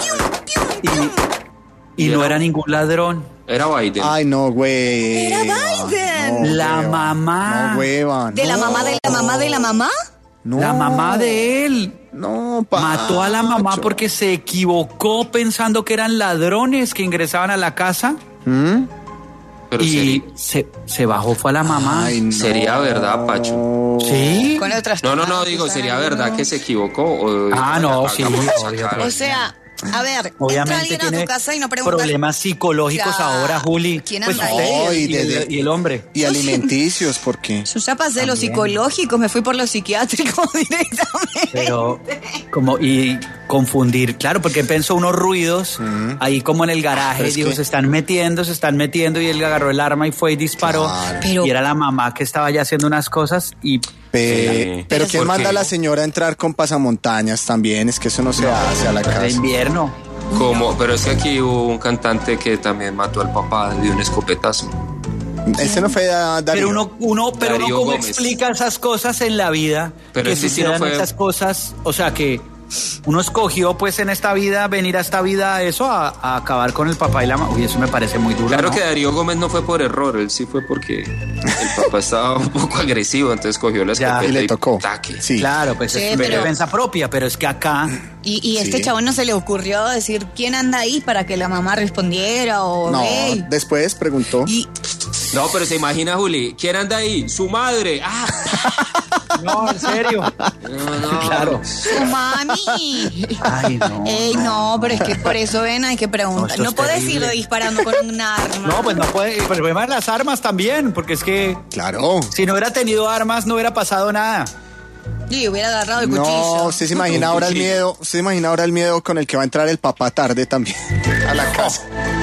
Speaker 9: Y no era ningún ladrón.
Speaker 11: Era Biden.
Speaker 10: Ay, no, güey.
Speaker 12: Era Biden.
Speaker 10: No,
Speaker 9: La
Speaker 10: hueva.
Speaker 9: mamá.
Speaker 10: No, hueva.
Speaker 12: ¿De la mamá de la mamá de la mamá?
Speaker 10: No.
Speaker 9: La mamá de él.
Speaker 10: No,
Speaker 9: Mató a la mamá porque se equivocó pensando que eran ladrones que ingresaban a la casa.
Speaker 11: Pero
Speaker 9: Y se bajó, fue a la mamá.
Speaker 10: Ay, no.
Speaker 11: sería verdad, Pacho.
Speaker 9: ¿Sí?
Speaker 12: Con otras
Speaker 11: No, digo, sería verdad que se equivocó.
Speaker 9: No, sí.
Speaker 12: O sea, a ver, entra
Speaker 9: Obviamente
Speaker 12: alguien a tu
Speaker 9: tiene
Speaker 12: casa y no pregunta.
Speaker 9: problemas psicológicos
Speaker 12: Claro.
Speaker 9: ahora, Juli.
Speaker 12: ¿Quién
Speaker 9: Pues
Speaker 12: anda
Speaker 9: usted
Speaker 12: ahí?
Speaker 9: y el hombre.
Speaker 10: Y alimenticios, ¿por qué?
Speaker 12: Yo ya pasé los psicológicos, me fui por los psiquiátricos directamente.
Speaker 9: Pero y confundir, claro, porque pensó unos ruidos ahí como en el garaje,
Speaker 10: Pero es
Speaker 9: dijo,
Speaker 10: que-
Speaker 9: se están metiendo y él agarró el arma y fue y disparó.
Speaker 10: Claro.
Speaker 12: Pero-
Speaker 9: y era la mamá que estaba ya haciendo unas cosas y
Speaker 10: Pero ¿quién
Speaker 11: ¿por
Speaker 10: manda a
Speaker 11: qué?
Speaker 10: la señora a entrar con pasamontañas también? Es que eso no se hace a la
Speaker 9: de
Speaker 10: casa.
Speaker 9: invierno.
Speaker 11: Pero es que aquí hubo un cantante que también mató al papá de un escopetazo.
Speaker 10: Ese no fue Darío.
Speaker 9: Pero uno
Speaker 11: Darío
Speaker 9: cómo
Speaker 11: Gómez.
Speaker 9: explica esas cosas en la vida,
Speaker 11: Pero
Speaker 9: que
Speaker 11: ese sí no
Speaker 9: sucedan
Speaker 11: fue-
Speaker 9: esas cosas, o sea que uno escogió pues en esta vida, venir a esta vida eso, a acabar con el papá y la mamá. Uy, eso me parece muy duro.
Speaker 11: Claro
Speaker 9: ¿no?
Speaker 11: que Darío Gómez no fue por error, él sí fue porque el papá estaba un poco agresivo, entonces cogió la escopeta
Speaker 10: y le tocó.
Speaker 11: taque.
Speaker 10: Sí.
Speaker 9: Claro, pues
Speaker 12: Sí,
Speaker 9: es
Speaker 12: pero-
Speaker 9: defensa propia, pero es que acá
Speaker 12: Y este
Speaker 10: Sí.
Speaker 12: chabón no se le ocurrió decir quién anda ahí para que la mamá respondiera o
Speaker 10: No,
Speaker 12: hey.
Speaker 10: después preguntó.
Speaker 12: Y
Speaker 11: No, pero se imagina, Juli, ¿quién anda ahí? Su madre.
Speaker 9: no, en serio.
Speaker 11: No.
Speaker 9: Claro.
Speaker 12: su mami.
Speaker 9: Ay, no.
Speaker 12: Ey, no, pero es que por eso ven, hay que preguntar.
Speaker 9: esto
Speaker 12: No,
Speaker 9: es
Speaker 12: puedes
Speaker 9: terrible.
Speaker 12: ir disparando con un arma.
Speaker 9: No, pues no puede. Pero el problema de las armas también, porque es que
Speaker 10: Claro.
Speaker 9: si no hubiera tenido armas no hubiera pasado nada.
Speaker 12: Y hubiera agarrado el cuchillo.
Speaker 10: No, usted se imagina ahora el miedo, con el que va a entrar el papá tarde también a la casa.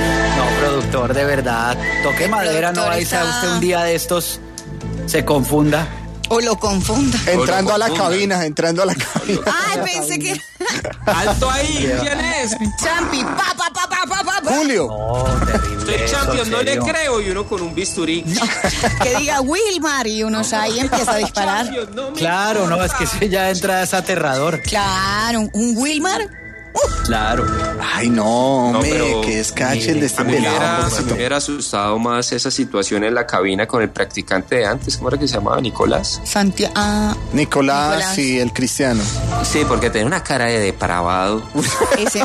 Speaker 9: No, productor, de verdad. Toque madera, no vais a usted un día de estos se confunda.
Speaker 12: O lo confunda.
Speaker 10: Entrando a la
Speaker 11: confunda.
Speaker 10: cabina.
Speaker 12: Ay, pensé que
Speaker 11: ¡Alto ahí! ¿Quién es?
Speaker 12: Champi, pa.
Speaker 10: Julio.
Speaker 9: No, terrible.
Speaker 11: Soy
Speaker 9: eso,
Speaker 11: champion,
Speaker 9: en
Speaker 11: no le
Speaker 9: serio.
Speaker 11: creo. Y uno con un bisturí.
Speaker 12: Que diga Wilmar y uno ya ahí empieza a disparar.
Speaker 11: Champion, no me-
Speaker 9: Claro, no, es que si ya entra es aterrador.
Speaker 12: Claro, un Wilmar.
Speaker 9: Claro.
Speaker 10: Ay, no,
Speaker 11: No,
Speaker 10: hombre,
Speaker 11: pero-
Speaker 10: que descache el de este
Speaker 11: A mí me
Speaker 10: pelado.
Speaker 11: hubiera,
Speaker 10: pobrecito.
Speaker 11: me hubiera asustado más esa situación en la cabina con el practicante de antes. ¿Cómo era que se llamaba? ¿Nicolás?
Speaker 12: Santiago.
Speaker 10: Nicolás y el cristiano.
Speaker 11: Sí, porque tenía una cara de depravado.
Speaker 12: Ese.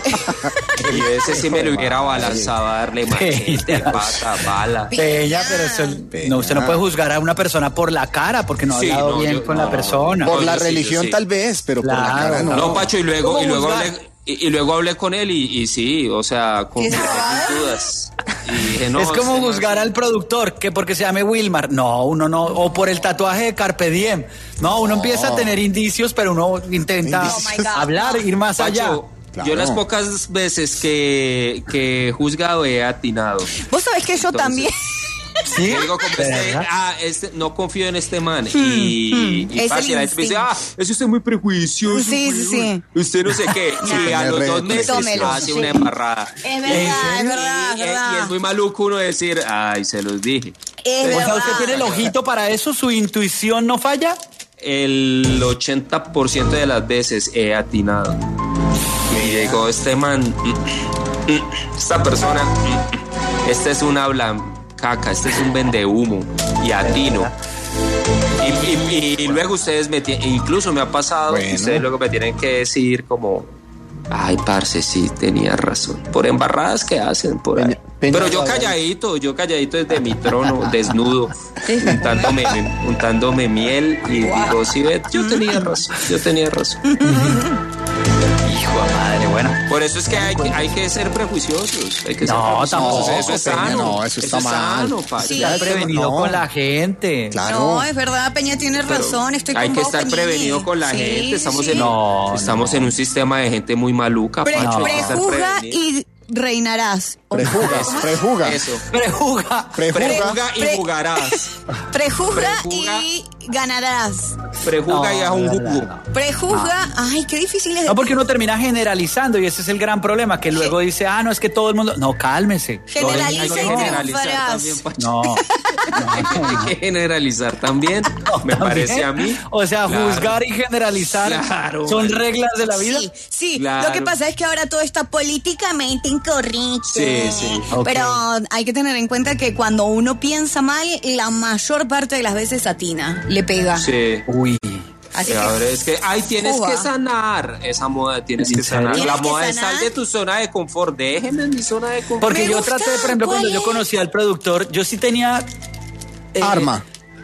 Speaker 11: Y ese sí me lo hubiera balanzado a darle machete, pata, bala.
Speaker 9: Peña, pero no, usted no puede juzgar a una persona por la cara, porque no ha
Speaker 11: Sí,
Speaker 9: hablado
Speaker 11: no,
Speaker 9: bien
Speaker 11: yo-
Speaker 9: con
Speaker 11: no.
Speaker 9: la persona.
Speaker 10: Por
Speaker 11: No,
Speaker 10: la
Speaker 11: yo sí,
Speaker 10: religión
Speaker 11: yo sí.
Speaker 10: tal vez, pero por la
Speaker 9: Claro,
Speaker 10: cara no.
Speaker 11: No, Pacho, y luego
Speaker 9: ¿Cómo
Speaker 11: hablé. Y luego hablé con él y sí, o sea, con mis dudas. Y dije, no,
Speaker 9: es como
Speaker 11: este man-
Speaker 9: juzgar al productor, que porque se llame Wilmar. No, uno no. O por el tatuaje de Carpe Diem. No, uno empieza a tener indicios, pero uno intenta
Speaker 12: Oh my God,
Speaker 9: hablar, ir más allá.
Speaker 11: Pacho,
Speaker 10: Claro.
Speaker 11: yo las pocas veces que he juzgado he atinado.
Speaker 12: Vos sabés que yo
Speaker 11: Entonces,
Speaker 12: también.
Speaker 9: ¿Sí?
Speaker 11: Yo digo como
Speaker 9: ¿Verdad?
Speaker 11: no confío en este man. Y
Speaker 12: Es
Speaker 11: fácil,
Speaker 12: el
Speaker 11: la gente me dice,
Speaker 12: instinto.
Speaker 11: es usted muy prejuicioso.
Speaker 12: Sí, sí, sí.
Speaker 11: Usted no sé qué. Y a los 2 meses
Speaker 12: Tómelo.
Speaker 11: hace una embarrada.
Speaker 12: Es verdad, es verdad, es
Speaker 11: Y es
Speaker 12: verdad.
Speaker 11: muy maluco uno decir, ay, se los dije.
Speaker 12: Es
Speaker 9: O sea,
Speaker 12: verdad.
Speaker 9: ¿usted tiene el ojito para eso? ¿Su intuición no falla?
Speaker 11: El 80% de las veces he atinado. Y digo, este man, esta persona, este es un habla caca, este es un vendehumo y atino. Y luego ustedes incluso me ha pasado,
Speaker 10: Bueno.
Speaker 11: ustedes luego me tienen que decir como, ay, parce, sí, tenía razón. Por embarradas que hacen por ahí. Pero yo calladito desde mi trono, desnudo, untándome miel y digo, sí, ve, yo tenía razón.
Speaker 9: Hijo de madre, bueno.
Speaker 11: Por eso es que hay que ser prejuiciosos. Hay que ser
Speaker 9: No,
Speaker 11: prejuiciosos.
Speaker 9: tampoco,
Speaker 11: Eso es
Speaker 10: Peña,
Speaker 11: sano.
Speaker 10: no, eso está mal.
Speaker 11: sano, parce.
Speaker 12: Sí.
Speaker 9: Estar prevenido
Speaker 10: no.
Speaker 9: con la gente.
Speaker 10: Claro.
Speaker 12: No, es verdad, Peña tiene
Speaker 11: Pero
Speaker 12: razón. Estoy
Speaker 11: hay
Speaker 12: con
Speaker 11: que
Speaker 12: vos,
Speaker 11: estar
Speaker 12: Peñini.
Speaker 11: prevenido con la
Speaker 12: Sí,
Speaker 11: gente. Estamos
Speaker 12: sí.
Speaker 11: en un sistema de gente muy maluca. Pacho, hay que estar
Speaker 12: Prejuzga
Speaker 11: prevenido.
Speaker 12: reinarás.
Speaker 10: Prejuga.
Speaker 11: Eso.
Speaker 9: Prejuga.
Speaker 11: Y jugarás.
Speaker 12: Prejuga y ganarás.
Speaker 11: Prejuga y haz un jugo.
Speaker 12: Prejuzga, ay, qué difícil es.
Speaker 9: No, porque uno termina generalizando y ese es el gran problema, que luego dice, no, es que todo el mundo... No, cálmese.
Speaker 12: Generaliza y triunfarás.
Speaker 9: No.
Speaker 11: Hay que generalizar también, me parece a mí.
Speaker 9: O sea, juzgar y generalizar son reglas de la vida.
Speaker 12: Sí,
Speaker 11: claro.
Speaker 12: Lo que pasa es que ahora todo está políticamente incorrecto.
Speaker 11: Sí.
Speaker 12: Pero hay que tener en cuenta que cuando uno piensa mal, la mayor parte de las veces atina, le pega.
Speaker 11: Sí.
Speaker 9: Uy.
Speaker 12: Así
Speaker 11: que es que tienes
Speaker 12: fuga.
Speaker 11: que sanar esa moda, tienes que sanar. La moda es sal de tu zona de confort, déjeme en mi zona de confort.
Speaker 9: Porque yo traté, por ejemplo, cuando yo conocí al productor, yo sí tenía...
Speaker 10: Arma.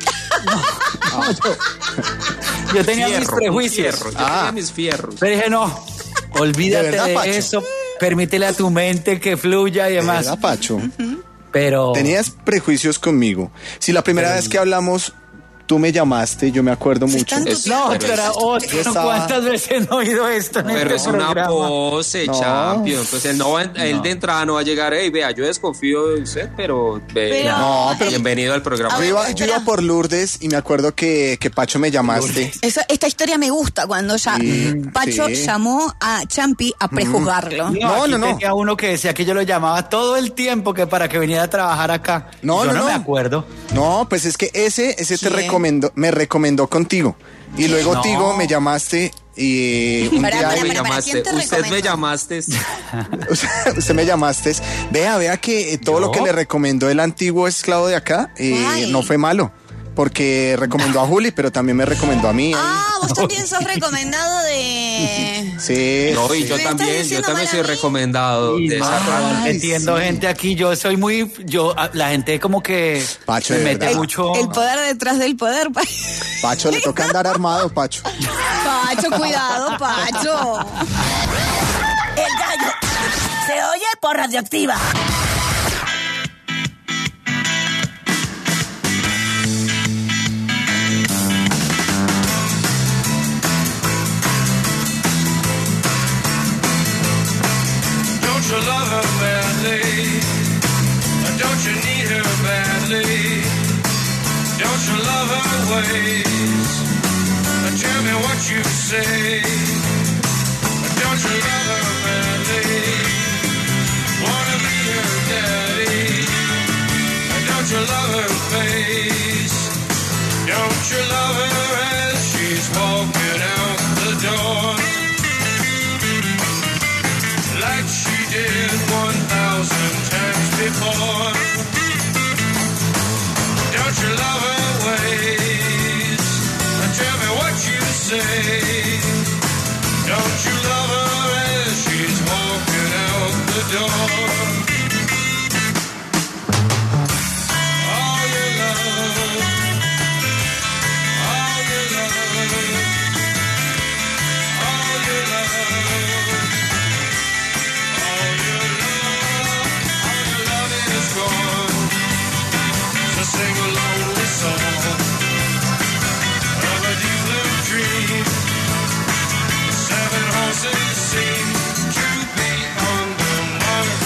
Speaker 9: Yo tenía mis prejuicios.
Speaker 11: Yo tenía mis fierros.
Speaker 9: Pero dije, no, olvídate de eso, permítele a tu mente que fluya y demás.
Speaker 10: ¿Verdad, Pacho?
Speaker 9: Pero...
Speaker 10: Tenías prejuicios conmigo. Si la primera vez que hablamos... Tú me llamaste, yo me acuerdo mucho.
Speaker 9: No, pero ¿cuántas veces no he oído esto?
Speaker 11: Pero es una pose, champion. Pues él de entrada no va a llegar, vea, yo desconfío de usted, pero bienvenido al programa.
Speaker 10: Yo iba por Lourdes y me acuerdo que Pacho me llamaste.
Speaker 12: Esta historia me gusta cuando Pacho llamó a Champi a prejuzgarlo.
Speaker 9: No. Tenía uno que decía que yo lo llamaba todo el tiempo que para que viniera a trabajar acá. No me acuerdo.
Speaker 10: No, pues es que ese me recomendó contigo. Y luego Tigo me llamaste y un día
Speaker 11: me llamaste. Usted me llamaste.
Speaker 10: Usted me llamaste. Vea que todo lo que le recomendó el antiguo esclavo de acá no fue malo. Porque recomendó a Juli, pero también me recomendó a mí.
Speaker 12: Vos también sos recomendado de...
Speaker 10: Sí.
Speaker 11: No, y yo también soy recomendado de esa rama.
Speaker 9: Entiendo gente aquí, la gente como que
Speaker 10: Pacho,
Speaker 9: me mete mucho...
Speaker 12: El poder detrás del poder.
Speaker 10: Pacho, le toca andar armado, Pacho.
Speaker 12: Pacho, cuidado, Pacho.
Speaker 7: El gallo se oye por Radioactiva.
Speaker 18: Don't you love her badly? Don't you need her badly? Don't you love her ways? Tell me what you say. Don't you love her badly? Wanna be her daddy? Don't you love her face? Don't you love her as she's walking out the door? Like she did 1,000 times before. Don't you love her ways? Tell me what you say. Don't you love her as she's walking out the door? All your love, all your love, all your love. Sing a lonely song of a deep blue dream. 7 horses seem to be on the mark.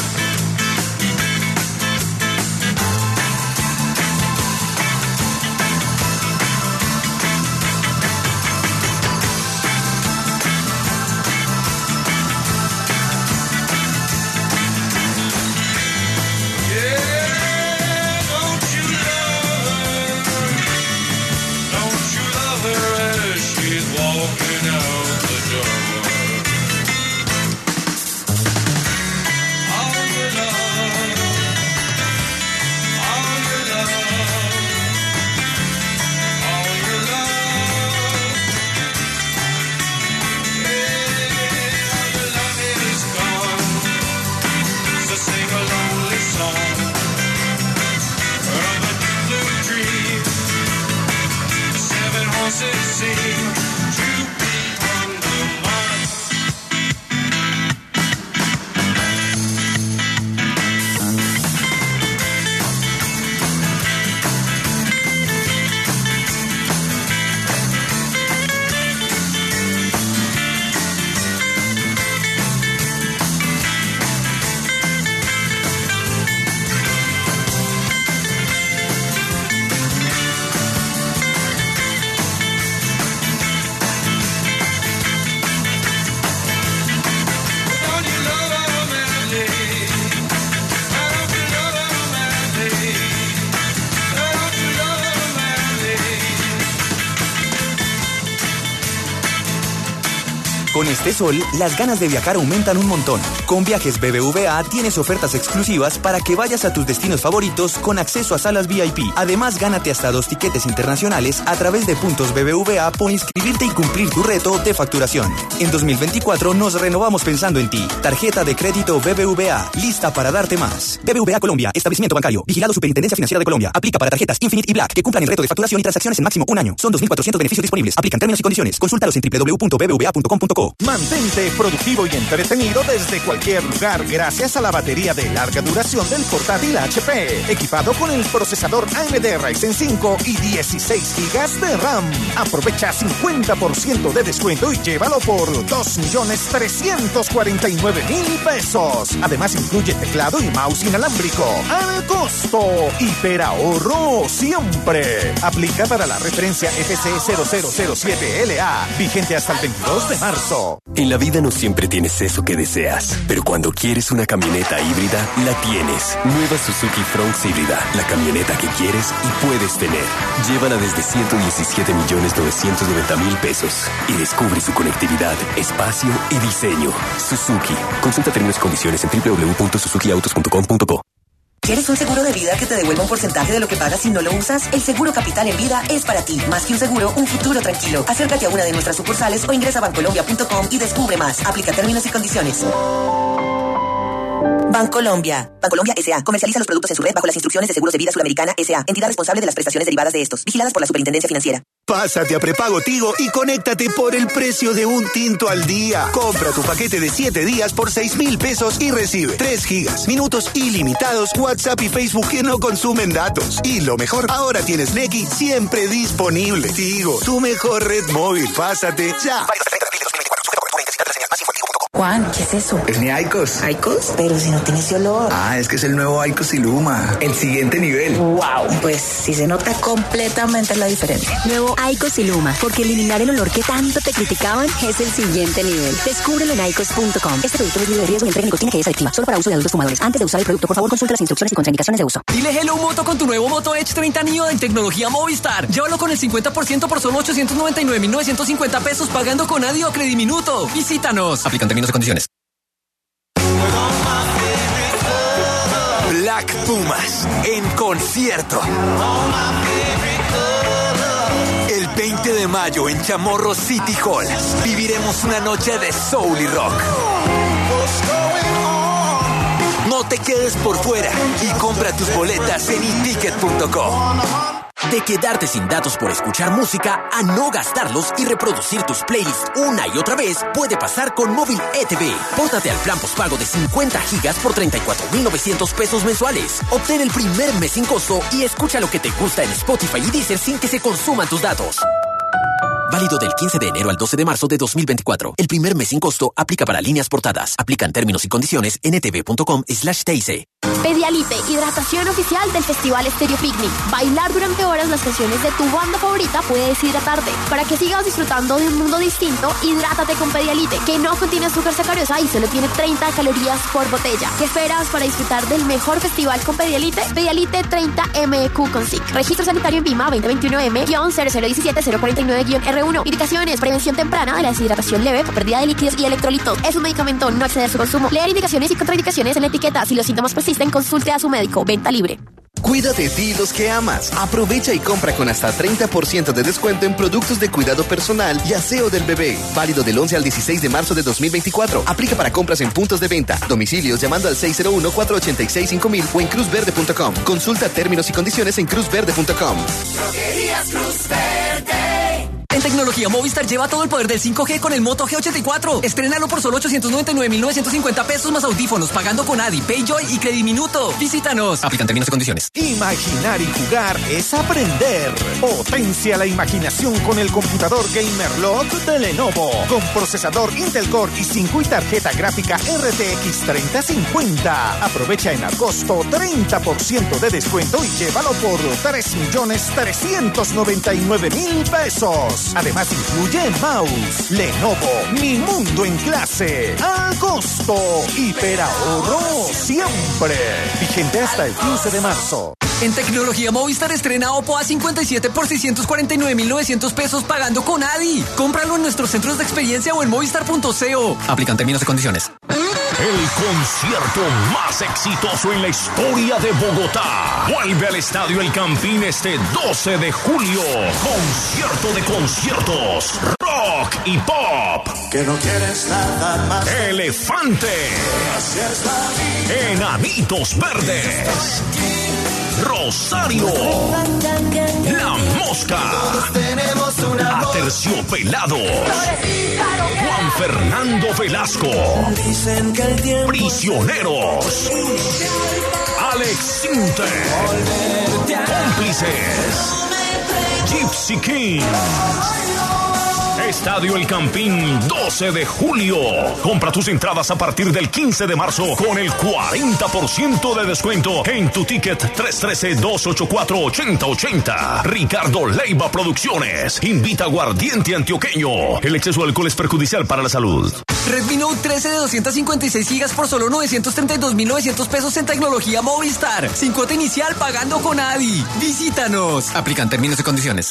Speaker 19: Con este sol, las ganas de viajar aumentan un montón. Con Viajes BBVA tienes ofertas exclusivas para que vayas a tus destinos favoritos con acceso a salas VIP. Además, gánate hasta 2 tiquetes internacionales a través de puntos BBVA por inscribirte y cumplir tu reto de facturación. En 2024 nos renovamos pensando en ti. Tarjeta de crédito BBVA, lista para darte más. BBVA Colombia, establecimiento bancario, vigilado Superintendencia Financiera de Colombia. Aplica para tarjetas Infinite y Black que cumplan el reto de facturación y transacciones en máximo un año. Son 2.400 beneficios disponibles. Aplican términos y condiciones. Consúltalos en www.bbva.com.co.
Speaker 17: Mantente productivo y entretenido desde cualquier lugar gracias a la batería de larga duración del portátil HP, equipado con el procesador AMD Ryzen 5 y 16 GB de RAM. Aprovecha 50% de descuento y llévalo por 2.349.000 pesos. Además incluye teclado y mouse inalámbrico. ¡Al costo! Hiperahorro siempre. Aplica para la referencia FC0007LA. Vigente hasta el 22 de marzo.
Speaker 20: En la vida no siempre tienes eso que deseas, pero cuando quieres una camioneta híbrida, la tienes. Nueva Suzuki Fronx híbrida, la camioneta que quieres y puedes tener. Llévala desde 117.990.000 pesos y descubre su conectividad, espacio y diseño. Suzuki. Consulta términos y condiciones en www.suzukiautos.com.co.
Speaker 7: ¿Quieres un seguro de vida que te devuelva un porcentaje de lo que pagas si no lo usas? El Seguro Capital en Vida es para ti. Más que un seguro, un futuro tranquilo. Acércate a una de nuestras sucursales o ingresa a bancolombia.com y descubre más. Aplica términos y condiciones. Bancolombia. Bancolombia S.A. Comercializa los productos en su red bajo las instrucciones de Seguros de Vida Sudamericana S.A. Entidad responsable de las prestaciones derivadas de estos. Vigiladas por la Superintendencia Financiera.
Speaker 21: Pásate a prepago Tigo y conéctate por el precio de un tinto al día. Compra tu paquete de 7 días por 6.000 pesos y recibe 3 gigas, minutos ilimitados, WhatsApp y Facebook que no consumen datos. Y lo mejor, ahora tienes Nequi siempre disponible. Tigo, tu mejor red móvil. Pásate ya.
Speaker 7: Juan, ¿qué es eso?
Speaker 22: Es mi Aicos.
Speaker 7: ¿Aicos? Pero si no tiene ese olor.
Speaker 22: Ah, es que es el nuevo Aicos Iluma. El siguiente nivel.
Speaker 7: Wow, pues sí se nota completamente la diferencia.
Speaker 23: Nuevo Aicos Iluma, porque eliminar el olor que tanto te criticaban es el siguiente nivel. Descúbrelo en aicos.com. Este producto es libre de riesgo y entrega nicotina que es adictiva. Solo para uso de adultos fumadores. Antes de usar el producto, por favor, consulta las instrucciones y contraindicaciones de uso.
Speaker 24: Dile hello Moto con tu nuevo Moto Edge 30 Neo de tecnología Movistar. Llévalo con el 50% por solo 899.950 pesos pagando con ADI o Crediminuto. Visítanos. Aplican términos y condiciones.
Speaker 21: Black Pumas en concierto. El 20 de mayo en Chamorro City Hall viviremos una noche de soul y rock. No te quedes por fuera y compra tus boletas en iticket.com.
Speaker 25: De quedarte sin datos por escuchar música a no gastarlos y reproducir tus playlists una y otra vez puede pasar con Móvil ETV. Pórtate al plan postpago de 50 gigas por 34.900 pesos mensuales. Obtén el primer mes sin costo y escucha lo que te gusta en Spotify y Deezer sin que se consuman tus datos. Válido del 15 de enero al 12 de marzo de 2024. El primer mes sin costo aplica para líneas portadas. Aplican términos y condiciones en etv.com/TIC.
Speaker 26: Pedialite, hidratación oficial del Festival Stereo Picnic. Bailar durante horas las canciones de tu banda favorita puede deshidratarte. Para que sigas disfrutando de un mundo distinto, hidrátate con Pedialite, que no contiene azúcar sacarosa y solo tiene 30 calorías por botella. ¿Qué esperas para disfrutar del mejor festival con Pedialite? Pedialite 30 MQ con SIC. Registro sanitario en Vima 2021M-0017-049-R1. Indicaciones: prevención temprana de la deshidratación leve por pérdida de líquidos y electrolitos. Es un medicamento, no exceder su consumo. Leer indicaciones y contraindicaciones en la etiqueta. Si los síntomas persisten, consulte a su médico. Venta libre.
Speaker 27: Cuida de ti y los que amas. Aprovecha y compra con hasta 30% de descuento en productos de cuidado personal y aseo del bebé. Válido del 11 al 16 de marzo de 2024. Aplica para compras en puntos de venta, domicilios llamando al 601-486-5000 o en cruzverde.com. Consulta términos y condiciones en cruzverde.com.
Speaker 18: Droguerías Cruz Verde.
Speaker 24: En tecnología Movistar lleva todo el poder del 5G con el Moto G84. Estrénalo por solo 899.950 pesos más audífonos, pagando con ADI, PayJoy y Crediminuto. Visítanos. Aplican términos y condiciones.
Speaker 17: Imaginar y jugar es aprender. Potencia la imaginación con el computador Gamerlock de Lenovo. Con procesador Intel Core i5 y tarjeta gráfica RTX 3050. Aprovecha en agosto 30% de descuento y llévalo por 3.399.000 pesos. Además incluye mouse. Lenovo, mi mundo en clase. Al costo. Hiperahorro siempre. Vigente hasta el 15 de marzo.
Speaker 24: En tecnología Movistar estrena Oppo A57 por 649.900 pesos pagando con Adi. Cómpralo en nuestros centros de experiencia o en movistar.co. Aplican términos y condiciones.
Speaker 2: El concierto más exitoso en la historia de Bogotá. Vuelve al Estadio El Campín este 12 de julio. Concierto de conciertos. Rock y pop.
Speaker 1: Que no quieres nada más.
Speaker 2: Elefante. Enanitos Verdes. Rosario. La Mosca. Aterciopelado. Juan Fernando Velasco. Prisioneros. Alex Sinter. Cómplices. Gypsy King. Estadio El Campín, 12 de julio. Compra tus entradas a partir del 15 de marzo con el 40% de descuento en tu ticket 313-284-8080. Ricardo Leiva Producciones. Invita a Aguardiente Antioqueño. El exceso de alcohol es perjudicial para la salud.
Speaker 24: Redmi Note 13 de 256 gigas por solo 932.900 pesos en tecnología Movistar. Sin cuota inicial pagando con Adi. Visítanos. Aplican términos y condiciones.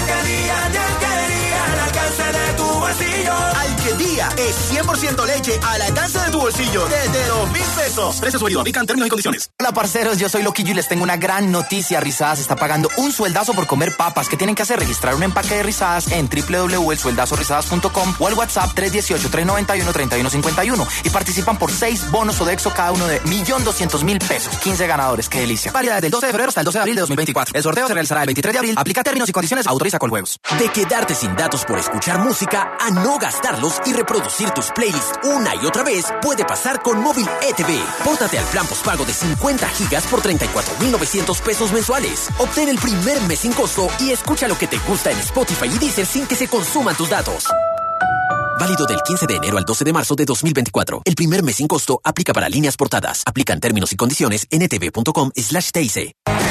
Speaker 3: Alquería es 100% leche al alcance de tu bolsillo desde 2.000 pesos. Precio sugerido, aplican términos y condiciones.
Speaker 4: Hola parceros, yo soy Loquillo y les tengo una gran noticia. Rizadas está pagando un sueldazo por comer papas. ¿Qué tienen que hacer? Registrar un empaque de Rizadas en www.elsueldazorizadas.com o al WhatsApp 318-391-3151 y participan por 6 bonos Sodexo cada uno de 1.200.000 pesos. 15 ganadores, qué delicia. Válida del 12 de febrero hasta el 12 de abril de 2024. El sorteo se realizará el 23 de abril. Aplica términos y condiciones, autoriza Coljuegos.
Speaker 25: De quedarte sin datos por escuchar música a no gastarlos y reproducir tus playlists una y otra vez puede pasar con Móvil ETV. Pórtate al plan postpago de 50 gigas por 34.900 pesos mensuales. Obtén el primer mes sin costo y escucha lo que te gusta en Spotify y Deezer sin que se consuman tus datos. Válido del 15 de enero al 12 de marzo de 2024. El primer mes sin costo aplica para líneas portadas. Aplican términos y condiciones en etv.com/TIC.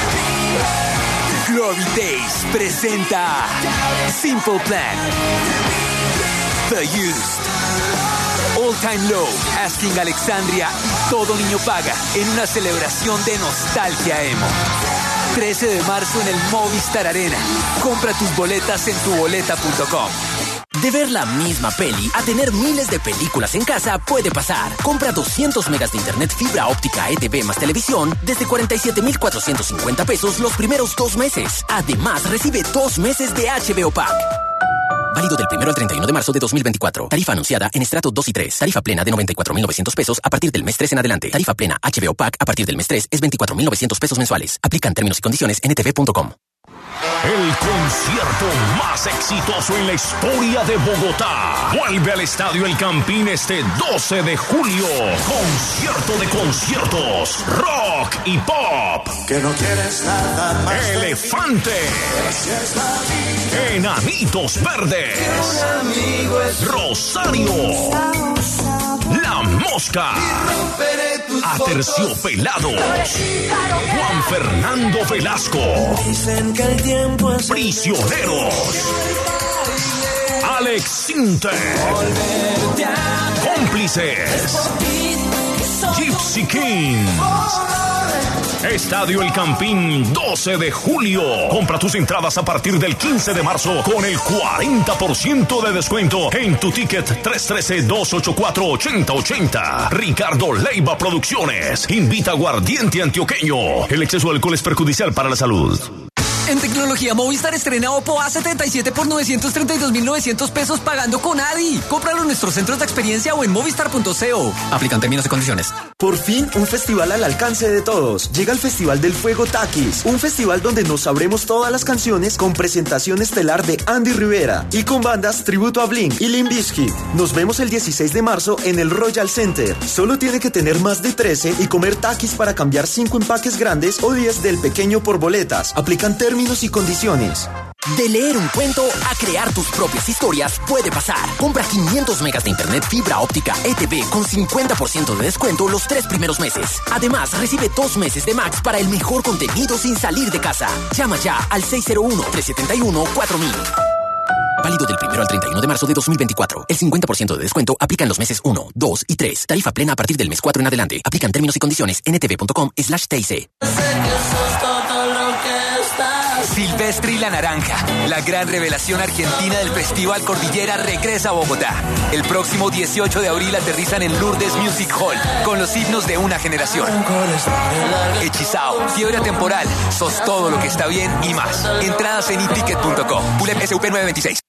Speaker 5: Glory Days presenta Simple Plan, The Used, All Time Low, Asking Alexandria y Todo Niño Paga en una celebración de nostalgia emo. 13 de marzo en el Movistar Arena. Compra tus boletas en tuboleta.com.
Speaker 25: De ver la misma peli a tener miles de películas en casa puede pasar. Compra 200 megas de internet fibra óptica ETV más televisión desde 47.450 pesos los primeros 2 meses. Además, recibe 2 meses de HBO Pack. Válido del 1 al 31 de marzo de 2024. Tarifa anunciada en estrato 2 y 3. Tarifa plena de 94.900 pesos a partir del mes 3 en adelante. Tarifa plena HBO Pack a partir del mes 3 es 24.900 pesos mensuales. Aplican términos y condiciones en etv.com.
Speaker 2: El concierto más exitoso en la historia de Bogotá. Vuelve al Estadio El Campín este 12 de julio. Concierto de conciertos. Rock y pop.
Speaker 1: Que no quieres nada más.
Speaker 2: Elefante. Enanitos Verdes. Rosario. La Mosca. Aterciopelados. Juan Fernando Velasco. Prisioneros. Alex Sinter. Cómplices. Gypsy King. Estadio El Campín, 12 de julio. Compra tus entradas a partir del 15 de marzo con el 40% de descuento en tu ticket 313-284-8080. Ricardo Leiva Producciones. Invita a Aguardiente Antioqueño. El exceso de alcohol es perjudicial para la salud.
Speaker 24: En tecnología Movistar estrena Oppo A77 por 932.900 pesos pagando con Adi. Cómpralo en nuestros centros de experiencia o en movistar.co. Aplican términos y condiciones.
Speaker 6: Por fin, un festival al alcance de todos. Llega el Festival del Fuego Takis, un festival donde nos sabremos todas las canciones con presentación estelar de Andy Rivera y con bandas tributo a Blink y Limp Bizkit. Nos vemos el 16 de marzo en el Royal Center. Solo tiene que tener más de 13 y comer Takis para cambiar 5 empaques grandes o 10 del pequeño por boletas. Aplican términos y condiciones.
Speaker 25: De leer un cuento a crear tus propias historias puede pasar. Compra 500 megas de internet fibra óptica ETV con 50% de descuento los 3 primeros meses. Además, recibe 2 meses de Max para el mejor contenido sin salir de casa. Llama ya al 601-371-4000. Válido del 1 al 31 de marzo de 2024. El 50% de descuento aplica en los meses 1, 2 y 3. Tarifa plena a partir del mes 4 en adelante. Aplican términos y condiciones. ntv.com/TIC.
Speaker 5: Silvestre y la Naranja, la gran revelación argentina del Festival Cordillera, regresa a Bogotá. El próximo 18 de abril aterrizan en Lourdes Music Hall con los himnos de una generación. Hechizao, Fiebre Temporal, Sos todo lo que está bien y más. Entradas en iticket.com. ULEP SUP 926.